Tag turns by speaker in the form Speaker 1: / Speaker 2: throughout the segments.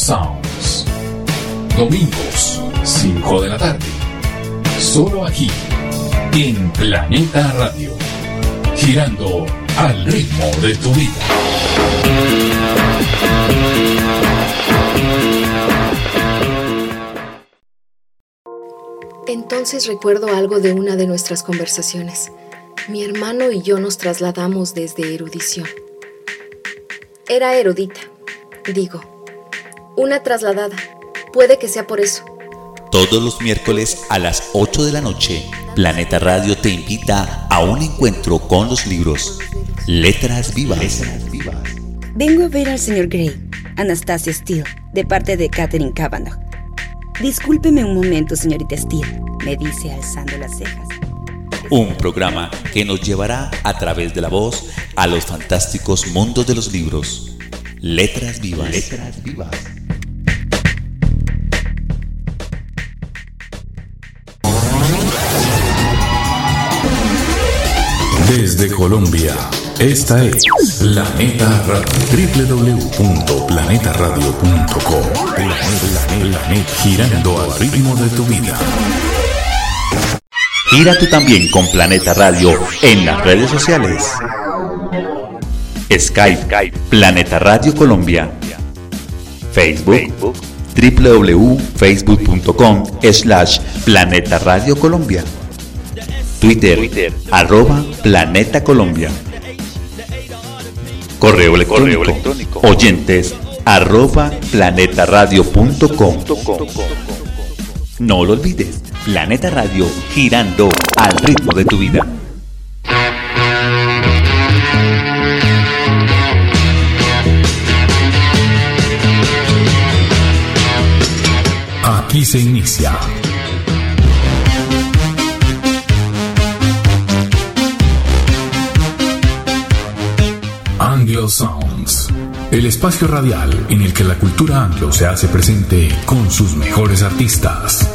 Speaker 1: Sounds. Domingos, 5 de la tarde. Solo aquí, en Planeta Radio. Girando al ritmo de tu vida.
Speaker 2: Entonces recuerdo algo de una de nuestras conversaciones. Mi hermano y yo nos trasladamos desde erudición. Era erudita, digo. Una trasladada. Puede que sea por eso.
Speaker 3: Todos los miércoles a las 8 de la noche, Planeta Radio te invita a un encuentro con los libros. Letras Vivas.
Speaker 4: Vengo a ver al señor Gray, Anastasia Steele, de parte de Catherine Cavanaugh. Discúlpeme un momento, señorita Steele, me dice alzando las cejas.
Speaker 3: Un programa que nos llevará a través de la voz a los fantásticos mundos de los libros. Letras Vivas. Letras Vivas.
Speaker 1: Desde Colombia, esta es Planeta Radio. www.planetaradio.com. Girando al ritmo de tu vida.
Speaker 3: Gira tú también con Planeta Radio en las redes sociales. Skype, Planeta Radio Colombia. Facebook, www.facebook.com/Planeta Radio Colombia. Twitter, @Planeta Colombia. Correo electrónico, oyentes @planetaradio.com. No lo olvides, Planeta Radio, girando al ritmo de tu vida.
Speaker 1: Aquí se inicia Anglo Sounds, el espacio radial en el que la cultura anglo se hace presente con sus mejores artistas.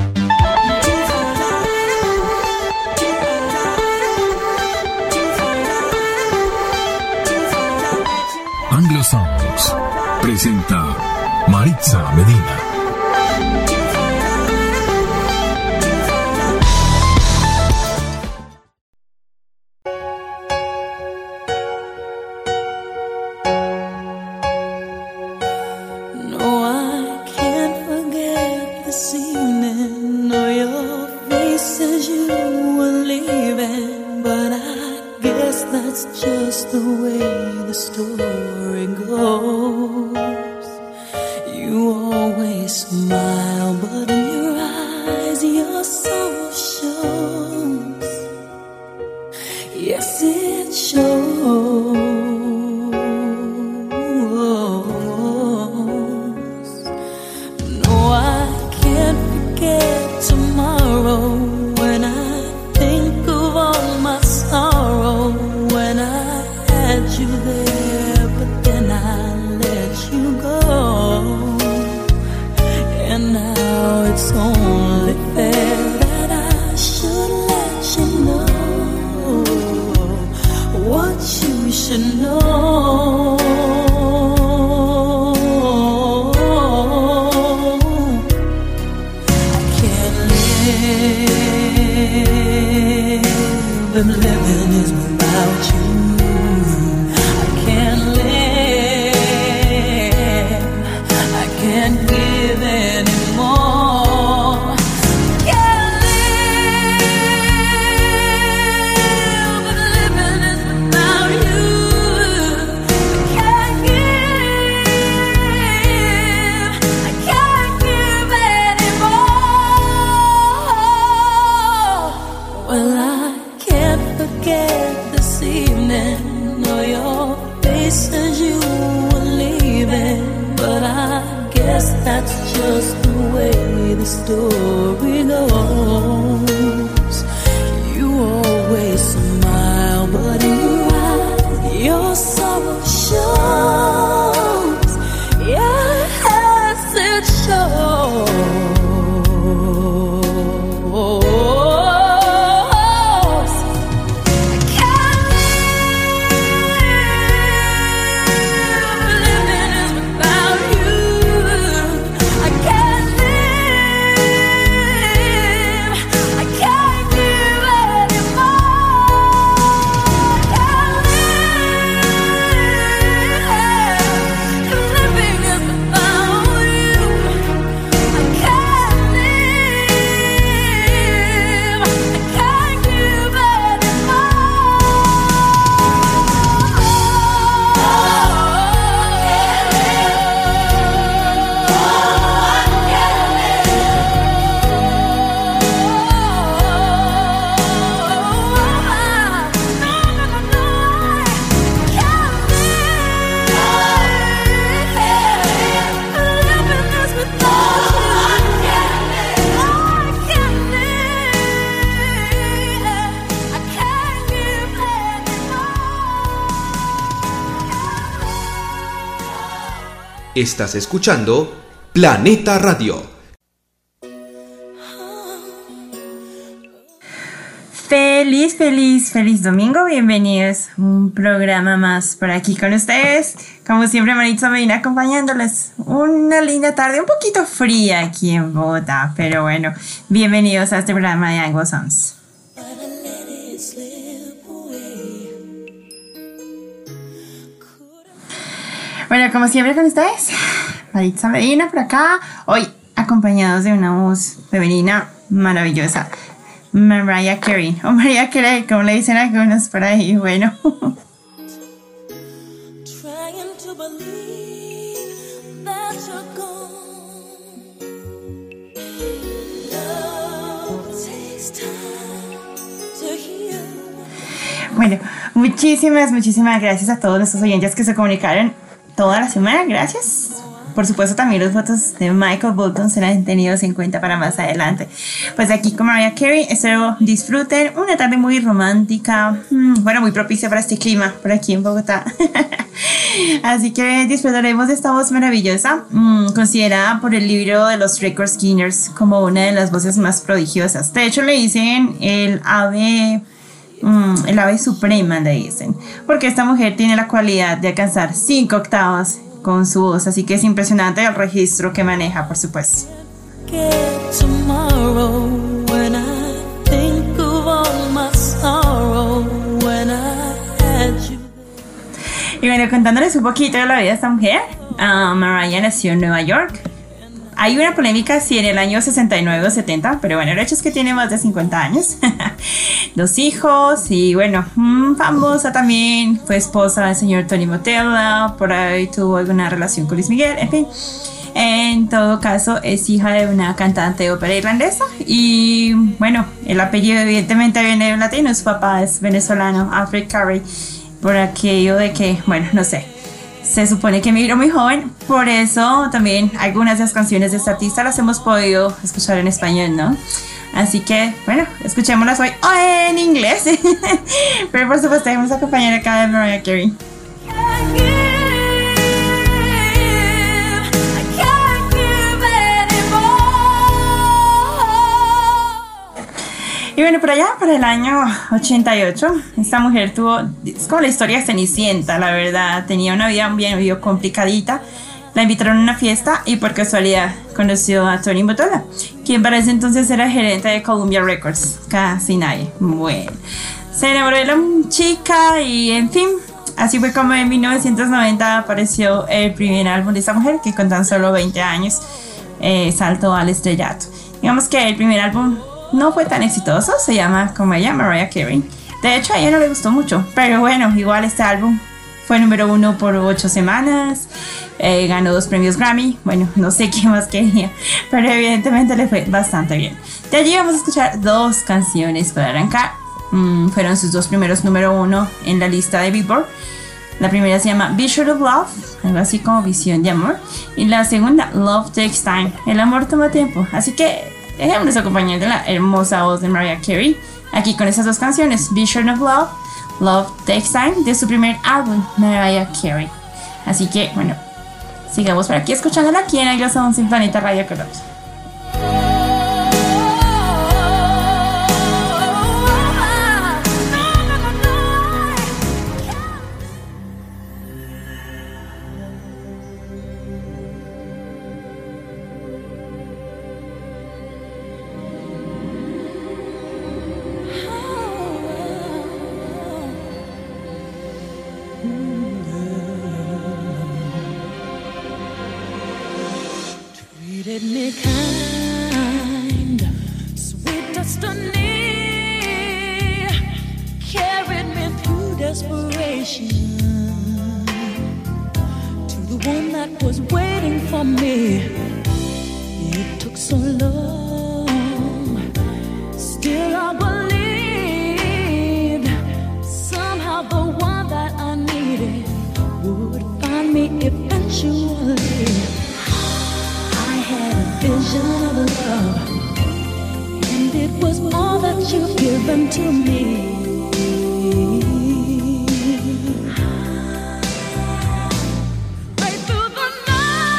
Speaker 1: Anglo Sounds presenta Maritza Medina.
Speaker 5: Estás escuchando Planeta Radio.
Speaker 6: Feliz domingo, bienvenidos a un programa más por aquí con ustedes. Como siempre, Maritza Medina acompañándoles. Una linda tarde, un poquito fría aquí en Bogotá, pero bueno, bienvenidos a este programa de Anglo Sounds. Bueno, como siempre con ustedes, Maritza Medina por acá, hoy acompañados de una voz femenina maravillosa. Mariah Carey, o Mariah Carey, como le dicen algunos por ahí, bueno. Bueno, muchísimas gracias a todos nuestros oyentes que se comunicaron toda la semana, gracias. Por supuesto, también los votos de Michael Bolton serán tenidos en cuenta para más adelante. Pues aquí con Mariah Carey, espero disfruten una tarde muy romántica, bueno, muy propicia para este clima por aquí en Bogotá. Así que disfrutaremos de esta voz maravillosa, considerada por el libro de los Record Guinness como una de las voces más prodigiosas. De hecho, le dicen el ave suprema, le dicen, porque esta mujer tiene la cualidad de alcanzar 5 octavas con su voz, así que es impresionante el registro que maneja, por supuesto. Y bueno, contándoles un poquito de la vida de esta mujer, Mariah nació en Nueva York. Hay una polémica si en el año 69 o 70, pero bueno, el hecho es que tiene más de 50 años. 2 hijos y bueno, famosa también. Fue esposa del señor Tony Motola, por ahí tuvo alguna relación con Luis Miguel, en fin. En todo caso, es hija de una cantante de ópera irlandesa. Y bueno, el apellido evidentemente viene de un latino. Su papá es venezolano, Alfred Carey. Por aquello de que, bueno, no sé, se supone que emigró muy joven. Por eso también algunas de las canciones de esta artista las hemos podido escuchar en español, ¿no? Así que, bueno, escuchémoslas hoy en inglés. Pero por supuesto, vamos a acompañar acá de Mariah Carey. Y bueno, por allá, para el año 88, esta mujer tuvo, es como la historia de Cenicienta, la verdad. Tenía una vida bien complicadita. La invitaron a una fiesta y por casualidad conoció a Tony Motola, quien para ese entonces era gerente de Columbia Records. Casi nadie. Bueno, se enamoró de la chica y en fin, así fue como en 1990 apareció el primer álbum de esta mujer, que con tan solo 20 años saltó al estrellato. Digamos que el primer álbum no fue tan exitoso, se llama como ella, Mariah Carey. De hecho, a ella no le gustó mucho, pero bueno, igual este álbum fue número 1 por 8 semanas, ganó 2 premios Grammy, bueno, no sé qué más quería, pero evidentemente le fue bastante bien. De allí vamos a escuchar 2 canciones para arrancar. Fueron sus 2 primeros número 1 en la lista de Billboard. La primera se llama Vision of Love, algo así como visión de amor, y la segunda, Love Takes Time, el amor toma tiempo. Así que dejémonos acompañar de la hermosa voz de Mariah Carey, aquí con esas 2 canciones, Vision of Love, Love Takes Time, de su primer álbum, Mariah Carey. Así que, bueno, sigamos por aquí escuchándola aquí en Anglo Sounds en Planeta Radio Colombia.
Speaker 7: Treated me kind, sweet destiny, carried me through desperation to the one that was waiting for me. It took so long, still I believed somehow the one that I needed would find me eventually. Had a vision of love, and it was all that you've given to me. Right through the night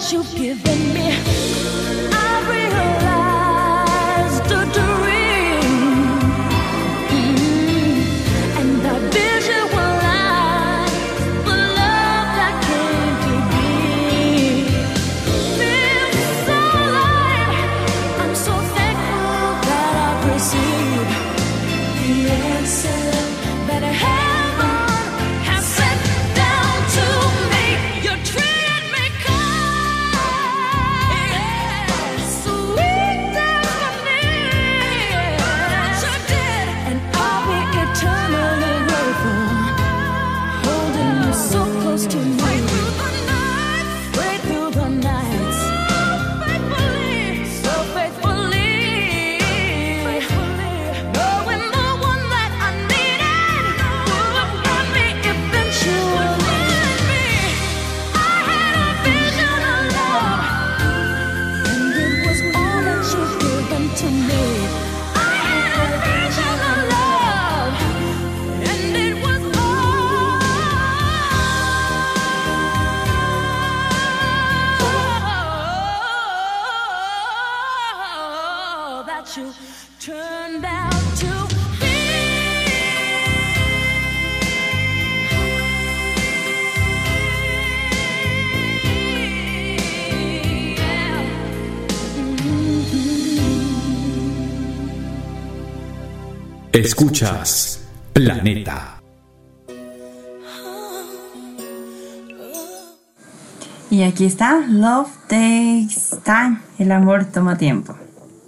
Speaker 7: that you've given me, I realized a dream, and I visualized the love that came to be. Feels so light. I'm so thankful that I've received the answer that I have.
Speaker 1: Escuchas Planeta.
Speaker 6: Y aquí está Love Takes Time. El amor toma tiempo.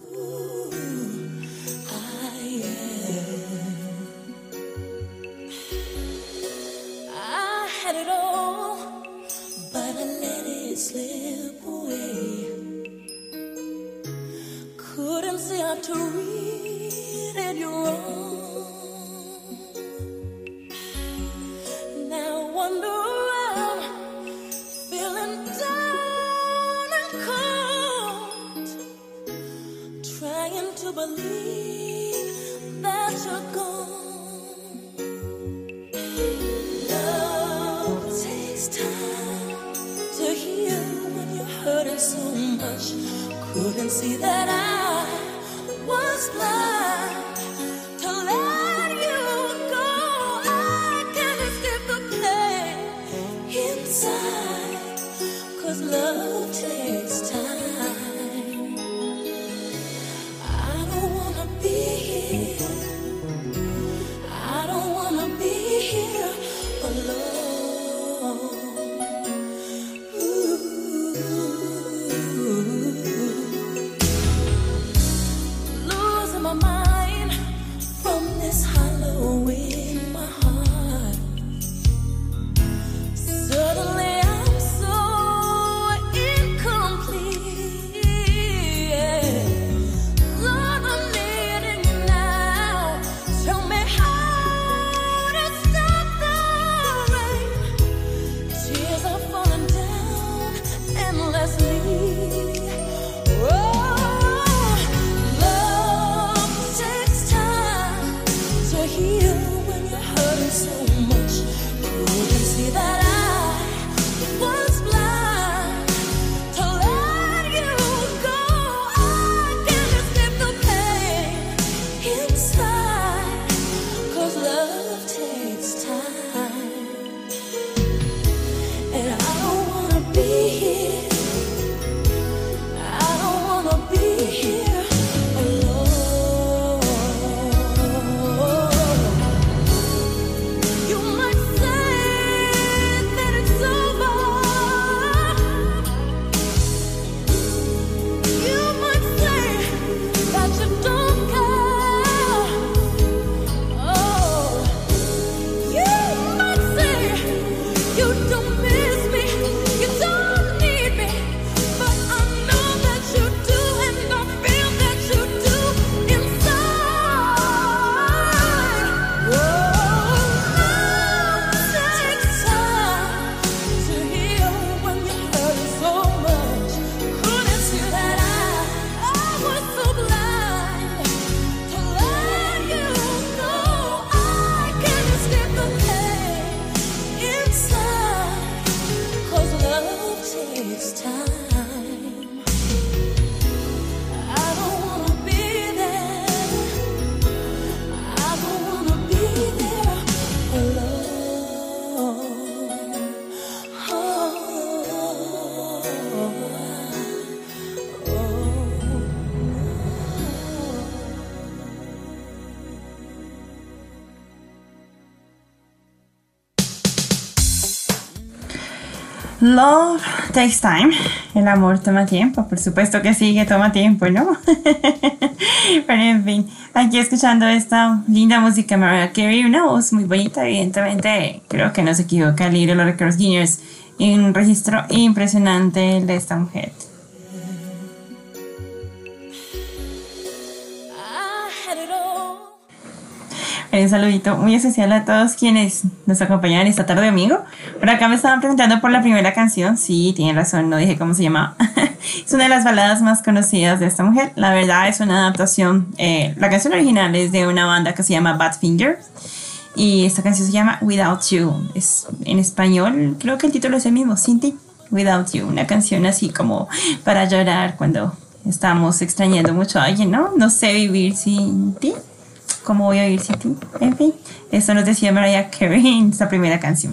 Speaker 7: Couldn't see that I was blind to let you go. I can't escape the pain inside, 'cause love takes time. I don't wanna be here, I don't wanna be here alone. My mind.
Speaker 6: Love takes time. El amor toma tiempo. Por supuesto que sí, que toma tiempo, ¿no? Pero en fin, aquí escuchando esta linda música de Mariah Carey, una voz muy bonita, evidentemente. Creo que no se equivoca el libro de los récords Guinness. Un registro impresionante de esta mujer. Un saludito muy especial a todos quienes nos acompañan esta tarde de domingo. Por acá me estaban preguntando por la primera canción. Sí, tienen razón, no dije cómo se llamaba. Es una de las baladas más conocidas de esta mujer. La verdad es una adaptación. La canción original es de una banda que se llama Badfinger. Y esta canción se llama Without You. Es en español, creo que el título es el mismo, Sin Ti, Without You. Una canción así como para llorar cuando estamos extrañando mucho a alguien, ¿no? No sé vivir sin ti. ¿Cómo voy a vivir sin ti? En fin, eso nos decía Mariah Carey en esta primera canción.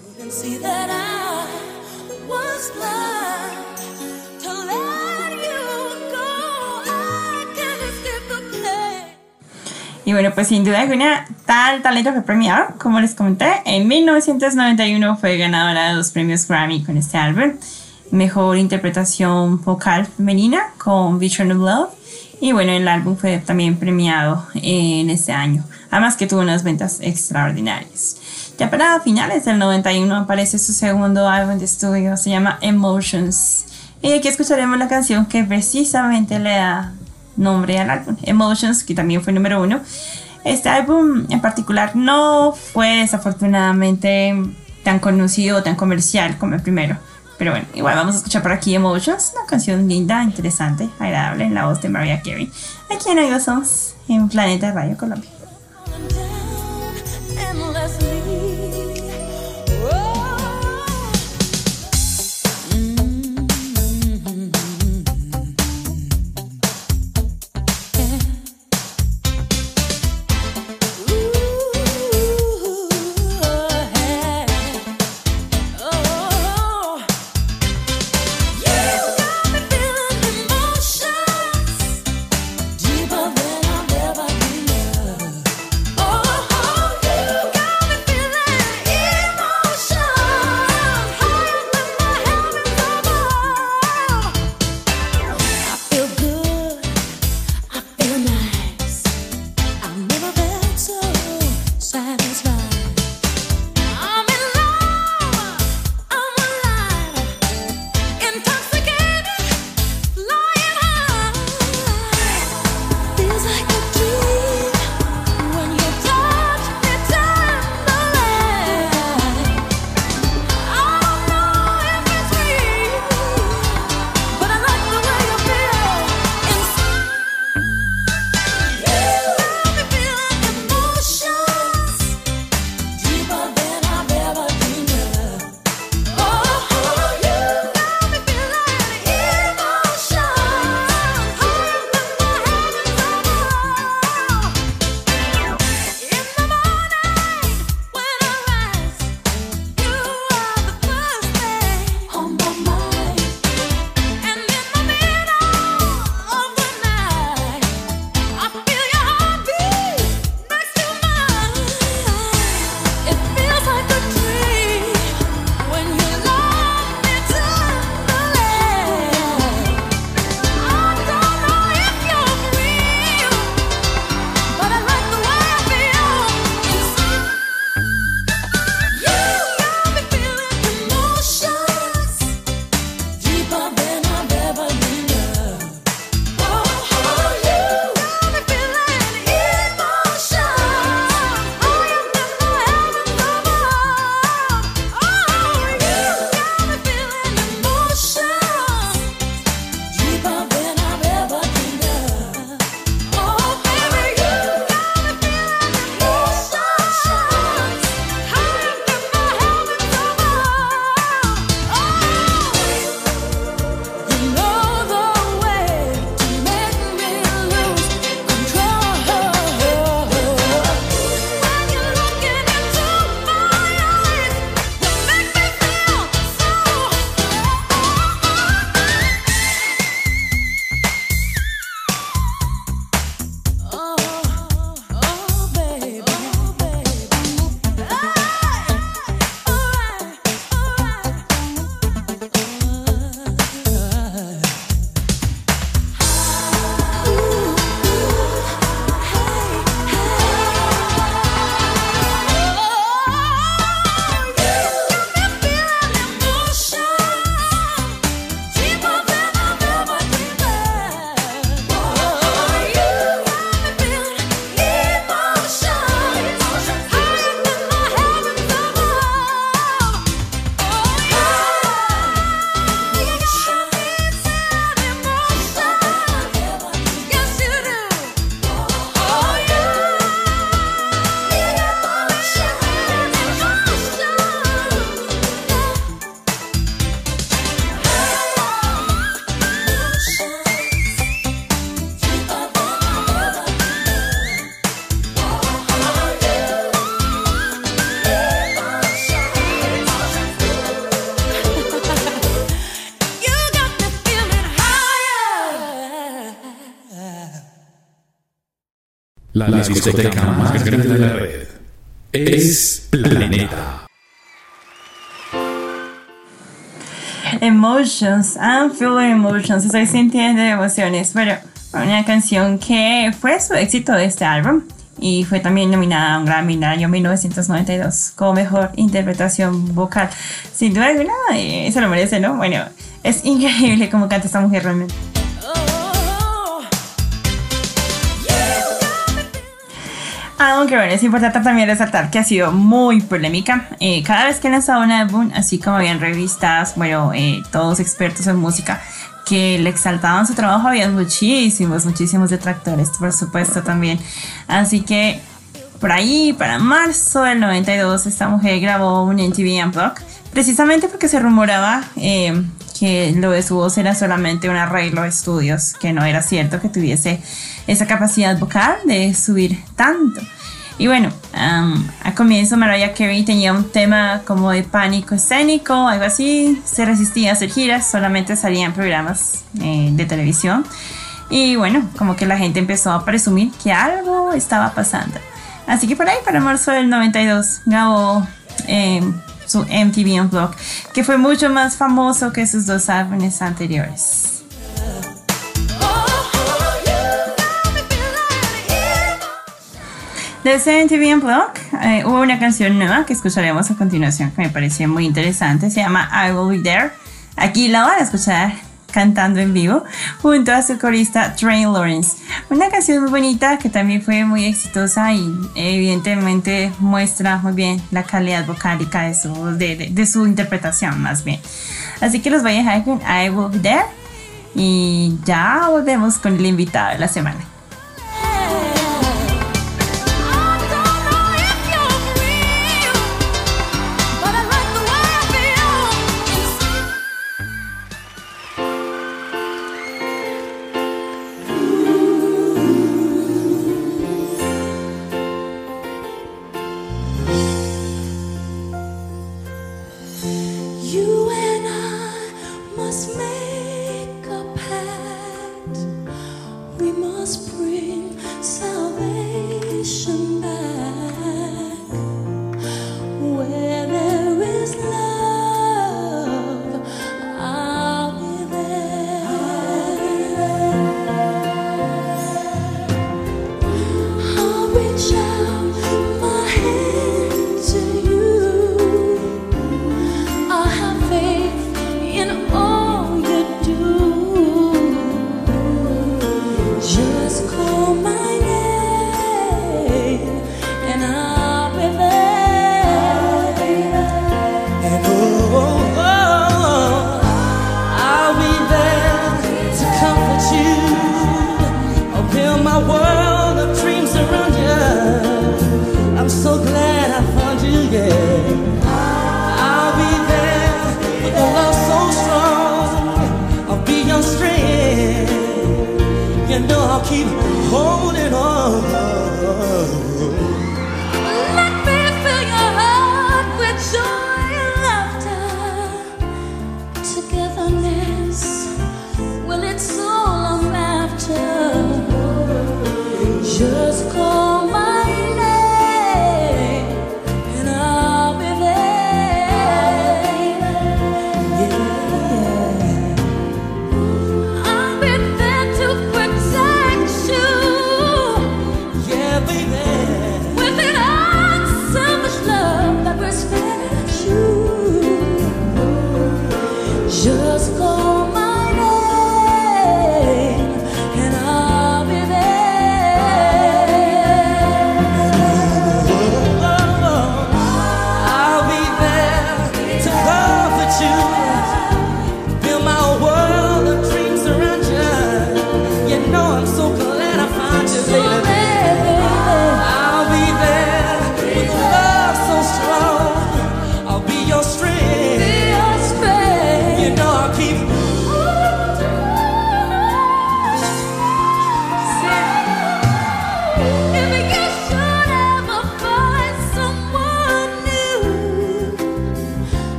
Speaker 6: Y bueno, pues sin duda alguna, tal talento fue premiado. Como les comenté, en 1991 fue ganadora de 2 premios Grammy con este álbum. Mejor interpretación vocal femenina con Vision of Love. Y bueno, el álbum fue también premiado en este año. Además que tuvo unas ventas extraordinarias. Ya para finales del 91 aparece su segundo álbum de estudio. Se llama Emotions. Y aquí escucharemos la canción que precisamente le da nombre al álbum. Emotions, que también fue número 1. Este álbum en particular no fue desafortunadamente tan conocido o tan comercial como el primero. Pero bueno, igual vamos a escuchar por aquí Emotions, una canción linda, interesante, agradable en la voz de Mariah Carey. Aquí en Oídos Sons, en Planeta Radio Colombia.
Speaker 7: Deeper than I've ever been loved.
Speaker 1: La discoteca más grande de la red es Planeta.
Speaker 6: Emotions, I'm feeling emotions, estoy sintiendo emociones. Bueno, una canción que fue su éxito de este álbum y fue también nominada a un Grammy en el año 1992 como mejor interpretación vocal. Sin duda alguna, eso lo merece, ¿no? Bueno, es increíble cómo canta esta mujer realmente. Aunque bueno, es importante también resaltar que ha sido muy polémica. Cada vez que lanzaba un álbum, así como habían revistas, bueno, todos expertos en música que le exaltaban su trabajo, había muchísimos detractores, por supuesto, también. Así que por ahí, para marzo del 92, esta mujer grabó un MTV Unplugged, precisamente porque se rumoraba que lo de su voz era solamente un arreglo de estudios, que no era cierto que tuviese esa capacidad vocal de subir tanto. Y bueno, a comienzo Mariah Carey tenía un tema como de pánico escénico, algo así, se resistía a hacer giras, solamente salía en programas de televisión. Y bueno, como que la gente empezó a presumir que algo estaba pasando. Así que por ahí, para marzo del 92, grabó su MTV Unplugged, que fue mucho más famoso que sus dos álbumes anteriores. De ese MTV Unplugged hubo una canción nueva que escucharemos a continuación que me pareció muy interesante, se llama I Will Be There. Aquí la van a escuchar cantando en vivo junto a su corista Trey Lawrence. Una canción muy bonita que también fue muy exitosa y evidentemente muestra muy bien la calidad vocálica de su interpretación más bien. Así que los voy a dejar con I Will Be There y ya volvemos con el invitado de la semana.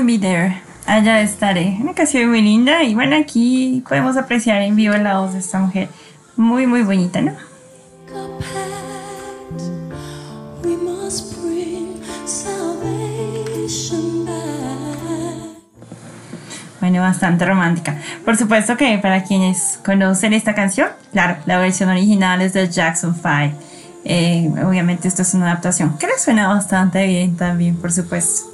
Speaker 6: be there. Allá estaré. Una canción muy linda y bueno, aquí podemos apreciar en vivo la voz de esta mujer. Muy, muy bonita, ¿no?
Speaker 7: We must bring salvation back.
Speaker 6: Bueno, bastante romántica. Por supuesto que para quienes conocen esta canción, claro, la versión original es de Jackson 5. Obviamente esto es una adaptación que le suena bastante bien también, por supuesto.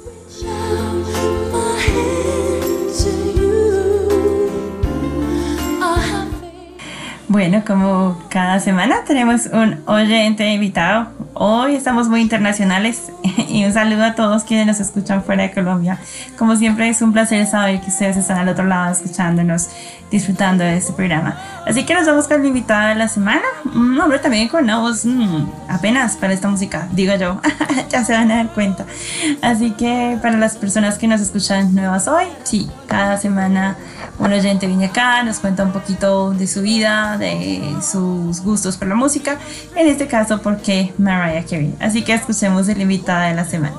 Speaker 6: Bueno, como cada semana tenemos un oyente invitado. Hoy estamos muy internacionales y un saludo a todos quienes nos escuchan fuera de Colombia. Como siempre es un placer saber que ustedes están al otro lado escuchándonos, disfrutando de este programa. Así que nos vamos con el invitado de la semana. Un hombre también con una voz apenas para esta música, digo yo. Ya se van a dar cuenta. Así que para las personas que nos escuchan nuevas hoy, sí, cada semana un oyente viene acá, nos cuenta un poquito de su vida, de sus gustos por la música, en este caso porque Mariah Carey. Así que escuchemos el invitado de la semana.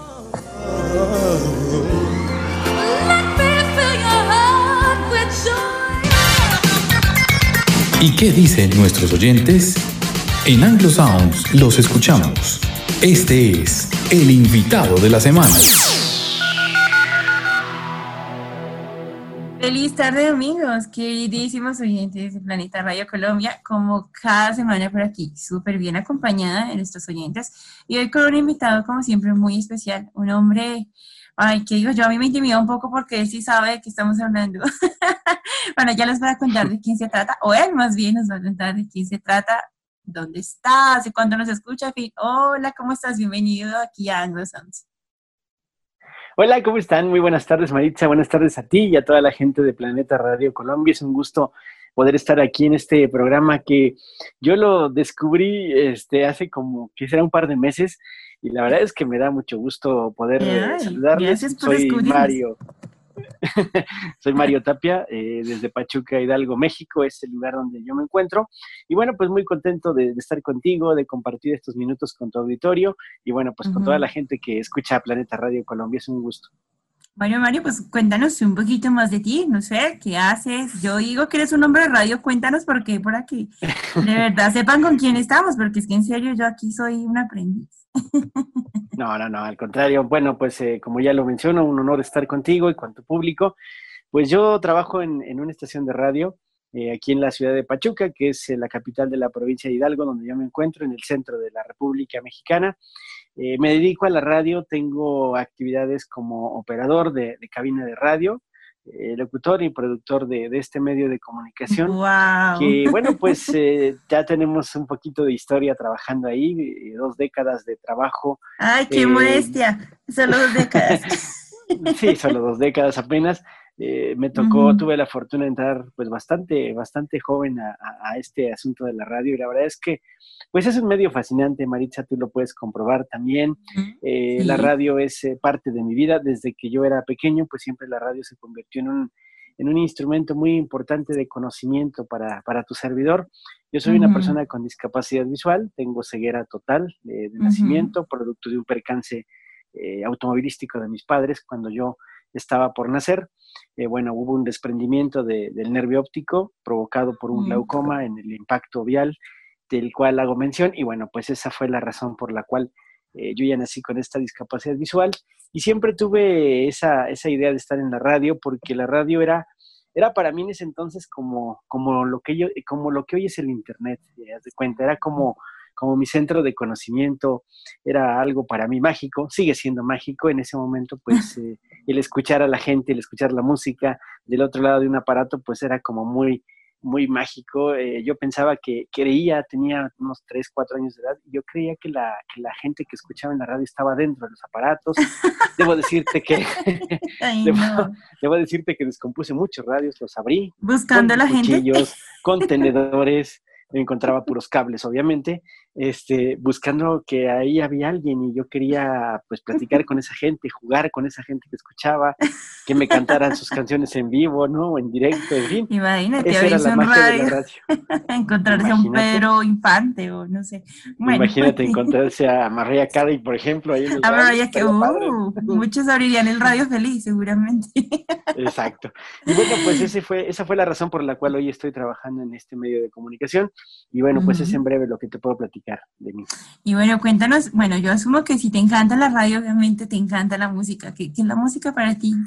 Speaker 1: ¿Y qué dicen nuestros oyentes? En Anglo Sounds los escuchamos. Este es el invitado de la semana.
Speaker 6: Feliz tarde, amigos, queridísimos oyentes de Planeta Radio Colombia, como cada semana por aquí, súper bien acompañada de nuestros oyentes, y hoy con un invitado, como siempre, muy especial, un hombre, ay, ¿qué digo yo? A mí me intimida un poco porque él sí sabe de qué estamos hablando. Bueno, ya les voy a contar de quién se trata, o él más bien nos va a contar de quién se trata, dónde estás y cuándo nos escucha, en fin. Hola, ¿cómo estás? Bienvenido aquí a Anglo Sounds.
Speaker 8: Hola, ¿cómo están? Muy buenas tardes, Maritza. Buenas tardes a ti y a toda la gente de Planeta Radio Colombia. Es un gusto poder estar aquí en este programa que yo lo descubrí hace como, que será un par de meses, y la verdad es que me da mucho gusto poder saludarles.
Speaker 6: Gracias por
Speaker 8: Soy
Speaker 6: descubrirnos.
Speaker 8: Mario. Soy Mario Tapia, desde Pachuca, Hidalgo, México, es el lugar donde yo me encuentro. Y bueno, pues muy contento de estar contigo, de compartir estos minutos con tu auditorio y bueno, pues con toda la gente que escucha Planeta Radio Colombia. Es un gusto.
Speaker 6: Bueno, Mario, pues cuéntanos un poquito más de ti, no sé, ¿qué haces? Yo digo que eres un hombre de radio, cuéntanos por qué por aquí. De verdad, sepan con quién estamos, porque es que en serio yo aquí soy un aprendiz.
Speaker 8: No, al contrario. Bueno, pues como ya lo menciono, un honor estar contigo y con tu público. Pues yo trabajo en una estación de radio aquí en la ciudad de Pachuca, que es la capital de la provincia de Hidalgo, donde yo me encuentro, en el centro de la República Mexicana. Me dedico a la radio, tengo actividades como operador de cabina de radio, locutor y productor de este medio de comunicación.
Speaker 6: ¡Wow!
Speaker 8: Que bueno, pues ya tenemos un poquito de historia trabajando ahí, 2 décadas de trabajo.
Speaker 6: ¡Ay, qué modestia! Solo 2 décadas.
Speaker 8: Sí, solo 2 décadas apenas. Me tocó, tuve la fortuna de entrar pues bastante joven a este asunto de la radio, y la verdad es que pues es un medio fascinante, Maritza, tú lo puedes comprobar también. Sí. La radio es parte de mi vida. Desde que yo era pequeño, pues siempre la radio se convirtió en un instrumento muy importante de conocimiento para tu servidor. Yo soy una persona con discapacidad visual, tengo ceguera total de nacimiento, producto de un percance automovilístico de mis padres cuando yo estaba por nacer. Bueno, hubo un desprendimiento del nervio óptico provocado por un glaucoma en el impacto vial, del cual hago mención, y bueno, pues esa fue la razón por la cual yo ya nací con esta discapacidad visual, y siempre tuve esa idea de estar en la radio, porque la radio era para mí en ese entonces como lo que hoy es el internet, haz de cuenta, era como mi centro de conocimiento, era algo para mí mágico, sigue siendo mágico en ese momento, pues el escuchar a la gente, el escuchar la música del otro lado de un aparato, pues era como muy mágico. Yo pensaba tenía unos 3, 4 años de edad, y yo creía que la gente que escuchaba en la radio estaba dentro de los aparatos. Debo decirte que debo decirte que descompuse muchos radios, los abrí.
Speaker 6: Buscando a la gente.
Speaker 8: Con tenedores, me encontraba puros cables, obviamente, buscando que ahí había alguien y yo quería pues platicar con esa gente, jugar con esa gente que escuchaba, que me cantaran sus canciones en vivo, ¿no? En directo, en fin.
Speaker 6: Imagínate
Speaker 8: Esa era
Speaker 6: abrirse
Speaker 8: la
Speaker 6: un
Speaker 8: magia de la
Speaker 6: radio,
Speaker 8: radio.
Speaker 6: encontrarse a un
Speaker 8: Imagínate,
Speaker 6: Pedro Infante o no sé. Bueno,
Speaker 8: imagínate
Speaker 6: sí.
Speaker 8: encontrarse a Mariah Carey, por ejemplo, ahí en el
Speaker 6: A ver,
Speaker 8: radio,
Speaker 6: ya que
Speaker 8: estaría padre.
Speaker 6: muchos abrirían el radio feliz, seguramente.
Speaker 8: Exacto. Y bueno, pues esa fue la razón por la cual hoy estoy trabajando en este medio de comunicación. Y bueno, pues es en
Speaker 6: Ujú.
Speaker 8: breve lo que te puedo platicar de mí.
Speaker 6: Y bueno, cuéntanos, bueno, yo asumo que si te encanta la radio, obviamente te encanta la música. ¿Qué es la música para ti?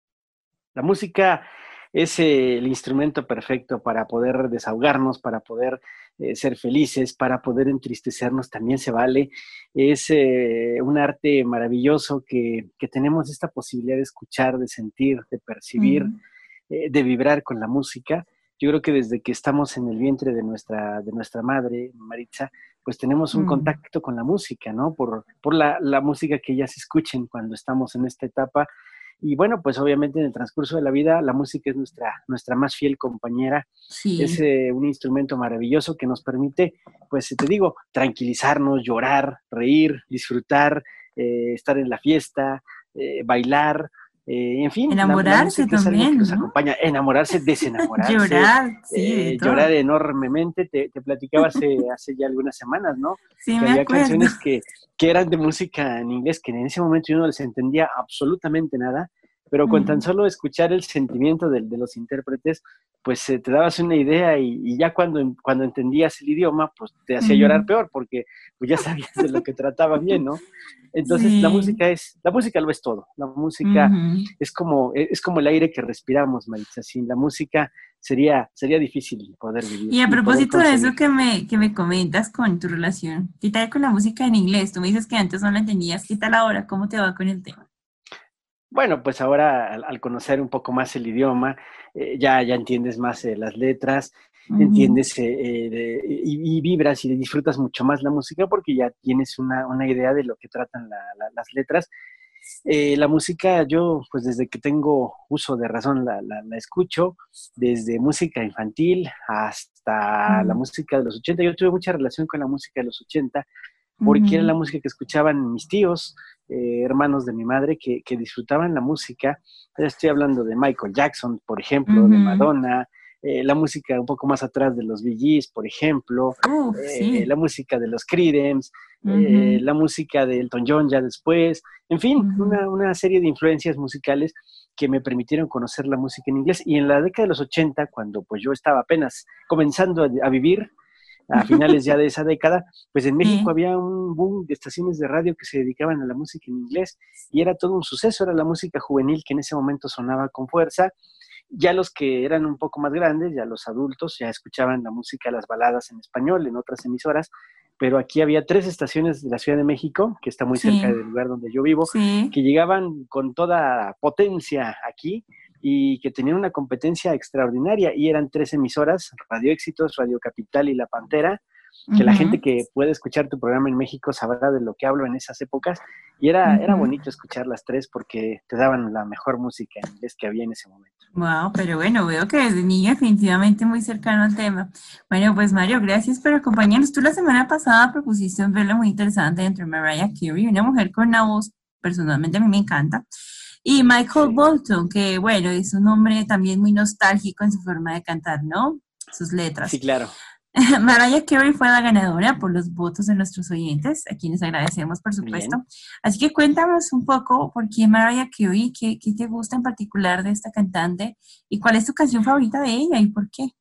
Speaker 8: La música es el instrumento perfecto para poder desahogarnos, para poder ser felices, para poder entristecernos, también se vale. Es un arte maravilloso que tenemos esta posibilidad de escuchar, de sentir, de percibir,
Speaker 6: Ujú,
Speaker 8: de vibrar con la música. Yo creo que desde que estamos en el vientre de nuestra madre, Maritza, pues tenemos un
Speaker 6: ujú.
Speaker 8: contacto con la música, ¿no? Por la música que ellas escuchen cuando estamos en esta etapa. Y bueno, pues obviamente en el transcurso de la vida la música es nuestra más fiel compañera, es
Speaker 6: Sí,
Speaker 8: un instrumento maravilloso que nos permite, pues te digo, tranquilizarnos, llorar, reír, disfrutar, estar en la fiesta, bailar, en fin, la
Speaker 6: enamorarse
Speaker 8: música es algo que
Speaker 6: también,
Speaker 8: nos
Speaker 6: ¿no?
Speaker 8: acompaña, enamorarse, desenamorarse,
Speaker 6: Llorar, sí, de
Speaker 8: llorar
Speaker 6: todo.
Speaker 8: enormemente. Te platicaba hace ya algunas semanas, ¿no?
Speaker 6: Sí,
Speaker 8: Que
Speaker 6: me
Speaker 8: había
Speaker 6: acuerdo.
Speaker 8: canciones que eran de música en inglés, que en ese momento yo no les entendía absolutamente nada, pero con tan
Speaker 6: Ujú,
Speaker 8: solo escuchar el sentimiento de los intérpretes, pues te dabas una idea y ya cuando entendías el idioma, pues te hacía llorar
Speaker 6: ujú.
Speaker 8: peor, porque pues ya sabías de lo que trataba bien, ¿no? Entonces
Speaker 6: Sí.
Speaker 8: la música lo es todo, la música
Speaker 6: Ujú.
Speaker 8: es como el aire que respiramos, Maritza, sin la música sería difícil poder vivir
Speaker 6: Y a
Speaker 8: y poder
Speaker 6: propósito de eso
Speaker 8: concebir.
Speaker 6: que me comentas con tu relación, ¿qué tal con la música en inglés? Tú me dices que antes no la entendías, ¿qué tal ahora? ¿Cómo te va con el tema?
Speaker 8: Bueno, pues ahora al conocer un poco más el idioma, ya entiendes más las letras,
Speaker 6: Ujú,
Speaker 8: entiendes y vibras y disfrutas mucho más la música porque ya tienes una idea de lo que tratan las letras. La música, yo pues desde que tengo uso de razón la escucho, desde música infantil hasta la
Speaker 6: ujú,
Speaker 8: música de los 80. Yo tuve mucha relación con la música de los 80 porque era
Speaker 6: ujú,
Speaker 8: la música que escuchaban mis tíos, hermanos de mi madre, que disfrutaban la música. Ya estoy hablando de Michael Jackson, por ejemplo, de
Speaker 6: ujú.
Speaker 8: Madonna, la música un poco más atrás de los Bee Gees, por ejemplo,
Speaker 6: Uf, sí.
Speaker 8: la música de los Creedence,
Speaker 6: Ujú,
Speaker 8: la música de Elton John ya después, en fin,
Speaker 6: ujú.
Speaker 8: una serie de influencias musicales que me permitieron conocer la música en inglés. Y en la década de los 80, cuando pues yo estaba apenas comenzando a vivir, a finales ya de esa década, pues en México
Speaker 6: Sí.
Speaker 8: había un boom de estaciones de radio que se dedicaban a la música en inglés y era todo un suceso, era la música juvenil que en ese momento sonaba con fuerza. Ya los que eran un poco más grandes, ya los adultos, ya escuchaban la música, las baladas en español en otras emisoras, pero aquí había 3 estaciones de la Ciudad de México, que está muy cerca
Speaker 6: Sí,
Speaker 8: del lugar donde yo vivo,
Speaker 6: sí.
Speaker 8: que llegaban con toda potencia aquí y que tenían una competencia extraordinaria y eran 3 emisoras, Radio Éxitos, Radio Capital y La Pantera, que la gente
Speaker 6: Ujú,
Speaker 8: que puede escuchar tu programa en México sabrá de lo que hablo en esas épocas y era
Speaker 6: ujú.
Speaker 8: bonito escuchar las 3 porque te daban la mejor música en inglés que había en ese momento.
Speaker 6: Wow, pero bueno, veo que desde niña definitivamente muy cercano al tema. Bueno, pues Mario, gracias por acompañarnos. Tú la semana pasada propusiste un verlo muy interesante entre Mariah Carey, una mujer con una voz, personalmente a mí me encanta, y Michael
Speaker 8: Sí,
Speaker 6: Bolton, que bueno, es un hombre también muy nostálgico en su forma de cantar, ¿no? Sus
Speaker 8: sí,
Speaker 6: letras.
Speaker 8: claro.
Speaker 6: Mariah Carey fue la ganadora por los votos de nuestros oyentes, a quienes agradecemos, por
Speaker 8: Bien.
Speaker 6: supuesto. Así que cuéntanos un poco por qué Mariah Carey, qué te gusta en particular de esta cantante y cuál es tu canción favorita de ella y por qué.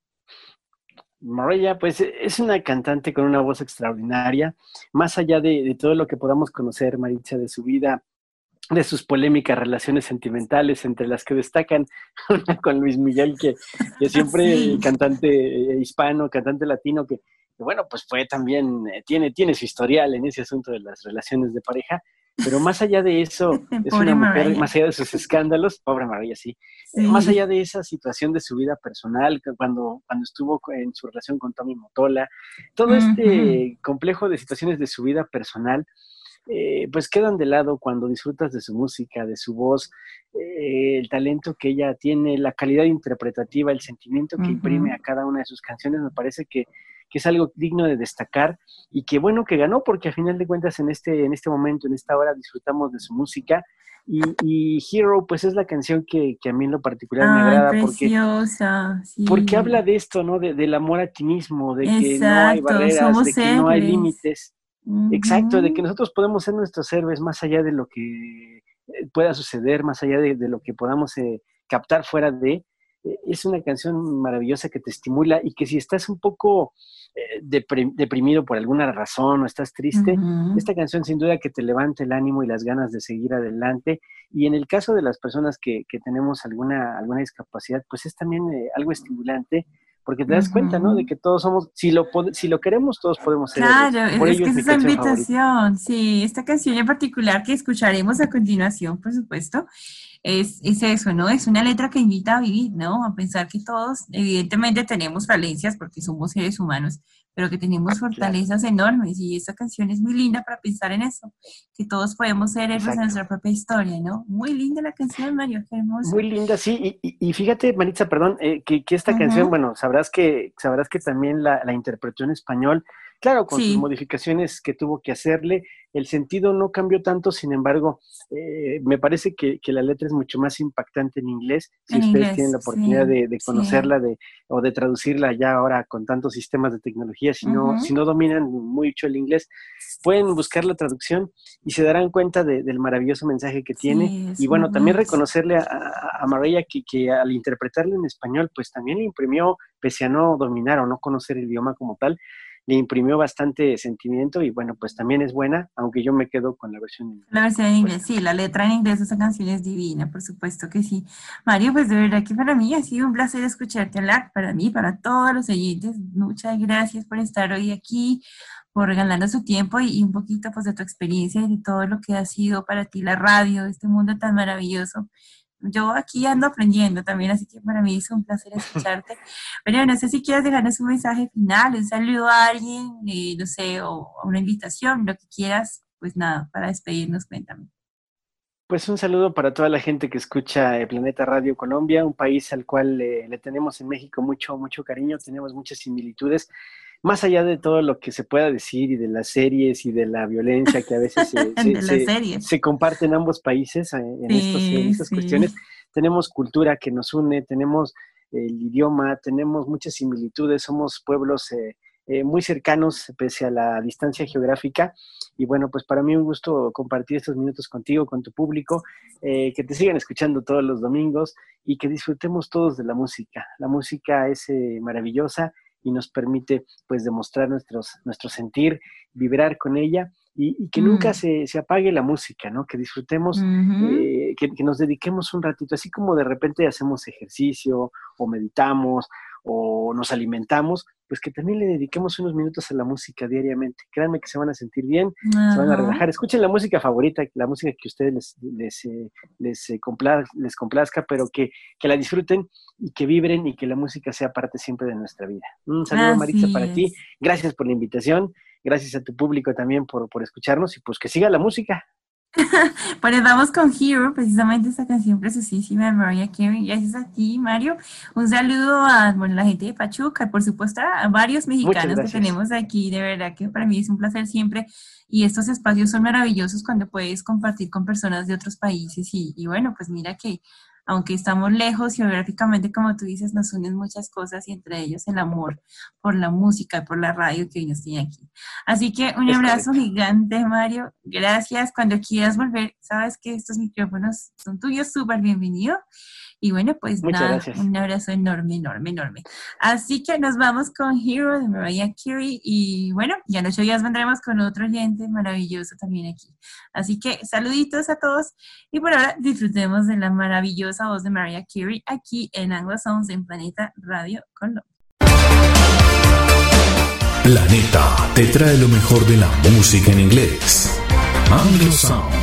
Speaker 8: Mariah, pues es una cantante con una voz extraordinaria. Más allá de todo lo que podamos conocer, Maritza, de su vida, de sus polémicas relaciones sentimentales, entre las que destacan una con Luis Miguel, que siempre
Speaker 6: Sí.
Speaker 8: cantante hispano, cantante latino, que bueno, pues fue también, tiene su historial en ese asunto de las relaciones de pareja, pero más allá de eso, es
Speaker 6: Pobre
Speaker 8: una mujer,
Speaker 6: Mariah.
Speaker 8: más allá de sus escándalos, pobre María, sí, más allá
Speaker 6: Sí.
Speaker 8: de esa situación de su vida personal, cuando estuvo en su relación con Tommy Motola, todo
Speaker 6: Ujú,
Speaker 8: este complejo de situaciones de su vida personal, pues quedan de lado cuando disfrutas de su música, de su voz, el talento que ella tiene, la calidad interpretativa, el sentimiento que imprime a
Speaker 6: ujú.
Speaker 8: cada una de sus canciones, me parece que es algo digno de destacar y que bueno que ganó, porque a final de cuentas en este momento, en esta hora, disfrutamos de su música. Y Hero, pues es la canción que a mí en lo particular me
Speaker 6: Ay,
Speaker 8: agrada
Speaker 6: preciosa,
Speaker 8: porque
Speaker 6: sí.
Speaker 8: habla de esto, ¿no? Del amor a ti mismo, de que no hay
Speaker 6: Exacto,
Speaker 8: barreras,
Speaker 6: somos
Speaker 8: de que no hay
Speaker 6: héroes.
Speaker 8: límites. Exacto, de que
Speaker 6: Ujú.
Speaker 8: nosotros podemos ser nuestros héroes más allá de lo que pueda suceder, más allá de lo que podamos captar fuera de. Es una canción maravillosa que te estimula y que si estás un poco deprimido por alguna razón o estás triste,
Speaker 6: Ujú.
Speaker 8: esta canción sin duda que te levanta el ánimo y las ganas de seguir adelante. Y en el caso de las personas que tenemos alguna discapacidad, pues es también algo estimulante porque te das cuenta, ¿no? De
Speaker 6: Ujú.
Speaker 8: que todos somos, si lo queremos, todos podemos ser héroes.
Speaker 6: Claro,
Speaker 8: Y por
Speaker 6: es
Speaker 8: ello
Speaker 6: que
Speaker 8: es
Speaker 6: es
Speaker 8: mi
Speaker 6: esa
Speaker 8: canción favorita.
Speaker 6: invitación, sí, esta canción en particular que escucharemos a continuación, por supuesto, es eso, ¿no? Es una letra que invita a vivir, ¿no? A pensar que todos, evidentemente, tenemos falencias porque somos seres humanos, pero que tenemos
Speaker 8: Claro,
Speaker 6: fortalezas enormes y esta canción es muy linda para pensar en eso, que todos podemos ser héroes de
Speaker 8: exacto.
Speaker 6: nuestra propia historia, ¿no? Muy linda la canción, Mario, qué hermoso.
Speaker 8: Muy linda, sí, y fíjate, Maritza, perdón, que esta canción,
Speaker 6: Ujú.
Speaker 8: bueno, sabrás que también la interpretó en español, claro, con sus
Speaker 6: Sí,
Speaker 8: modificaciones que tuvo que hacerle, el sentido no cambió tanto, sin embargo, me parece que la letra es mucho más impactante en inglés, si
Speaker 6: en
Speaker 8: ustedes tienen
Speaker 6: inglés,
Speaker 8: la oportunidad
Speaker 6: sí,
Speaker 8: de
Speaker 6: sí.
Speaker 8: conocerla o de traducirla ya ahora con tantos sistemas de tecnología, si
Speaker 6: Ujú.
Speaker 8: no dominan mucho el inglés, pueden buscar la traducción y se darán cuenta del maravilloso mensaje que tiene.
Speaker 6: Sí,
Speaker 8: Y
Speaker 6: es muy
Speaker 8: bueno, también
Speaker 6: bonito.
Speaker 8: reconocerle a Mariah que al interpretarlo en español, pues también le imprimió, pese a no dominar o no conocer el idioma como tal, le imprimió bastante sentimiento y bueno, pues también es buena, aunque yo me quedo con la versión en
Speaker 6: La
Speaker 8: inglés, por
Speaker 6: versión en inglés,
Speaker 8: supuesto.
Speaker 6: sí, la letra en inglés de esa canción es divina, por supuesto que sí. Mario, pues de verdad que para mí ha sido un placer escucharte hablar, para mí, para todos los oyentes. Muchas gracias por estar hoy aquí, por regalarnos su tiempo y un poquito pues de tu experiencia y de todo lo que ha sido para ti la radio, este mundo tan maravilloso. Yo aquí ando aprendiendo también, así que para mí es un placer escucharte. Pero no sé si quieres dejarnos un mensaje final, un saludo a alguien, no sé, o una invitación, lo que quieras, pues nada, para despedirnos, cuéntame.
Speaker 8: Pues un saludo para toda la gente que escucha Planeta Radio Colombia, un país al cual le tenemos en México mucho cariño, tenemos muchas similitudes, más allá de todo lo que se pueda decir y de las series y de la violencia que a veces
Speaker 6: De las series.
Speaker 8: se comparte en ambos países en
Speaker 6: Sí,
Speaker 8: estas cuestiones,
Speaker 6: sí.
Speaker 8: tenemos cultura que nos une, tenemos el idioma, tenemos muchas similitudes, somos pueblos muy cercanos pese a la distancia geográfica. Y bueno, pues para mí un gusto compartir estos minutos contigo, con tu público, que te sigan escuchando todos los domingos y que disfrutemos todos de la música. La música es maravillosa y nos permite pues demostrar nuestro sentir, vibrar con ella y que nunca
Speaker 6: Mm,
Speaker 8: se apague la música, ¿no? Que disfrutemos,
Speaker 6: ujú.
Speaker 8: que nos dediquemos un ratito, así como de repente hacemos ejercicio o meditamos o nos alimentamos, pues que también le dediquemos unos minutos a la música diariamente. Créanme que se van a sentir bien, se van a
Speaker 6: Ajá.
Speaker 8: relajar. Escuchen la música favorita, la música que a ustedes les complazca, pero que la disfruten y que vibren y que la música sea parte siempre de nuestra vida. Un saludo, Maritza,
Speaker 6: Así
Speaker 8: para ti.
Speaker 6: es.
Speaker 8: Gracias por la invitación. Gracias a tu público también por escucharnos y pues que siga la música.
Speaker 6: Pues vamos con Hero, precisamente esta canción preciosísima de Mariah Carey. Gracias a ti, Mario. Un saludo a bueno, la gente de Pachuca y por supuesto a varios
Speaker 8: Muchas
Speaker 6: mexicanos que
Speaker 8: gracias.
Speaker 6: tenemos aquí. De verdad que para mí es un placer siempre. Y estos espacios son maravillosos cuando puedes compartir con personas de otros países. Y bueno, pues mira que aunque estamos lejos geográficamente, como tú dices, nos unen muchas cosas y entre ellos el amor por la música y por la radio que hoy nos tiene aquí. Así que un
Speaker 8: Es
Speaker 6: abrazo
Speaker 8: correcto.
Speaker 6: gigante, Mario. Gracias. Cuando quieras volver, sabes que estos micrófonos son tuyos, súper bienvenido. Y bueno, pues
Speaker 8: Muchas
Speaker 6: nada,
Speaker 8: gracias.
Speaker 6: un abrazo enorme, enorme, enorme. Así que nos vamos con Hero de Mariah Carey. Y bueno, ya en 8 días vendremos con otro oyente maravilloso también aquí. Así que saluditos a todos. Y por ahora disfrutemos de la maravillosa voz de Mariah Carey aquí en Anglo Sounds en Planeta Radio Colombia.
Speaker 1: Planeta te trae lo mejor de la música en inglés. Anglo Sounds.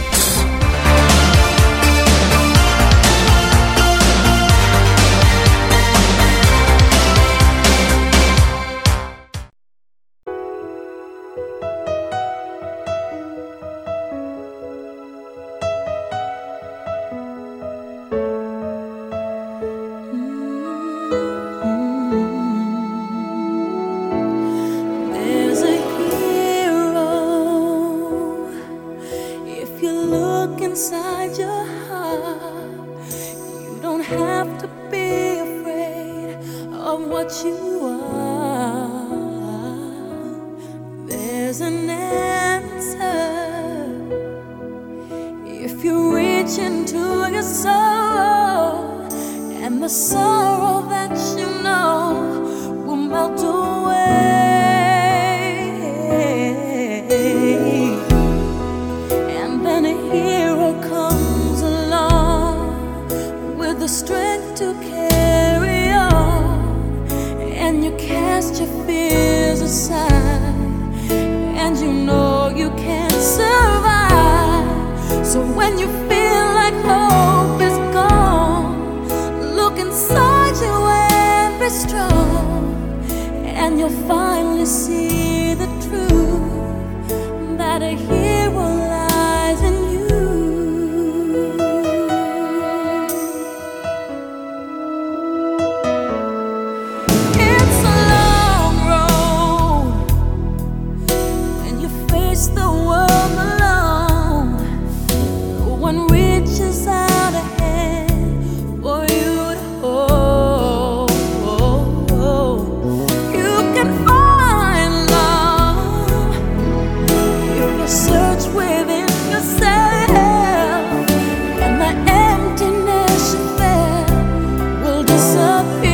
Speaker 7: look inside your heart, you don't have to be afraid of what you are. There's an answer if you reach into your soul, and the sorrow that you know will melt away. And then a hero comes along with the strength to carry on, and you cast your fears aside, and you know you can survive. So when you feel like hope is gone, look inside you and be strong, and you'll finally see the truth, that a hero lies in you. It's a long road when you face the world alone. No one reaches out a hand for you to hold. You can find love if you search within yourself, and the emptiness you felt will disappear.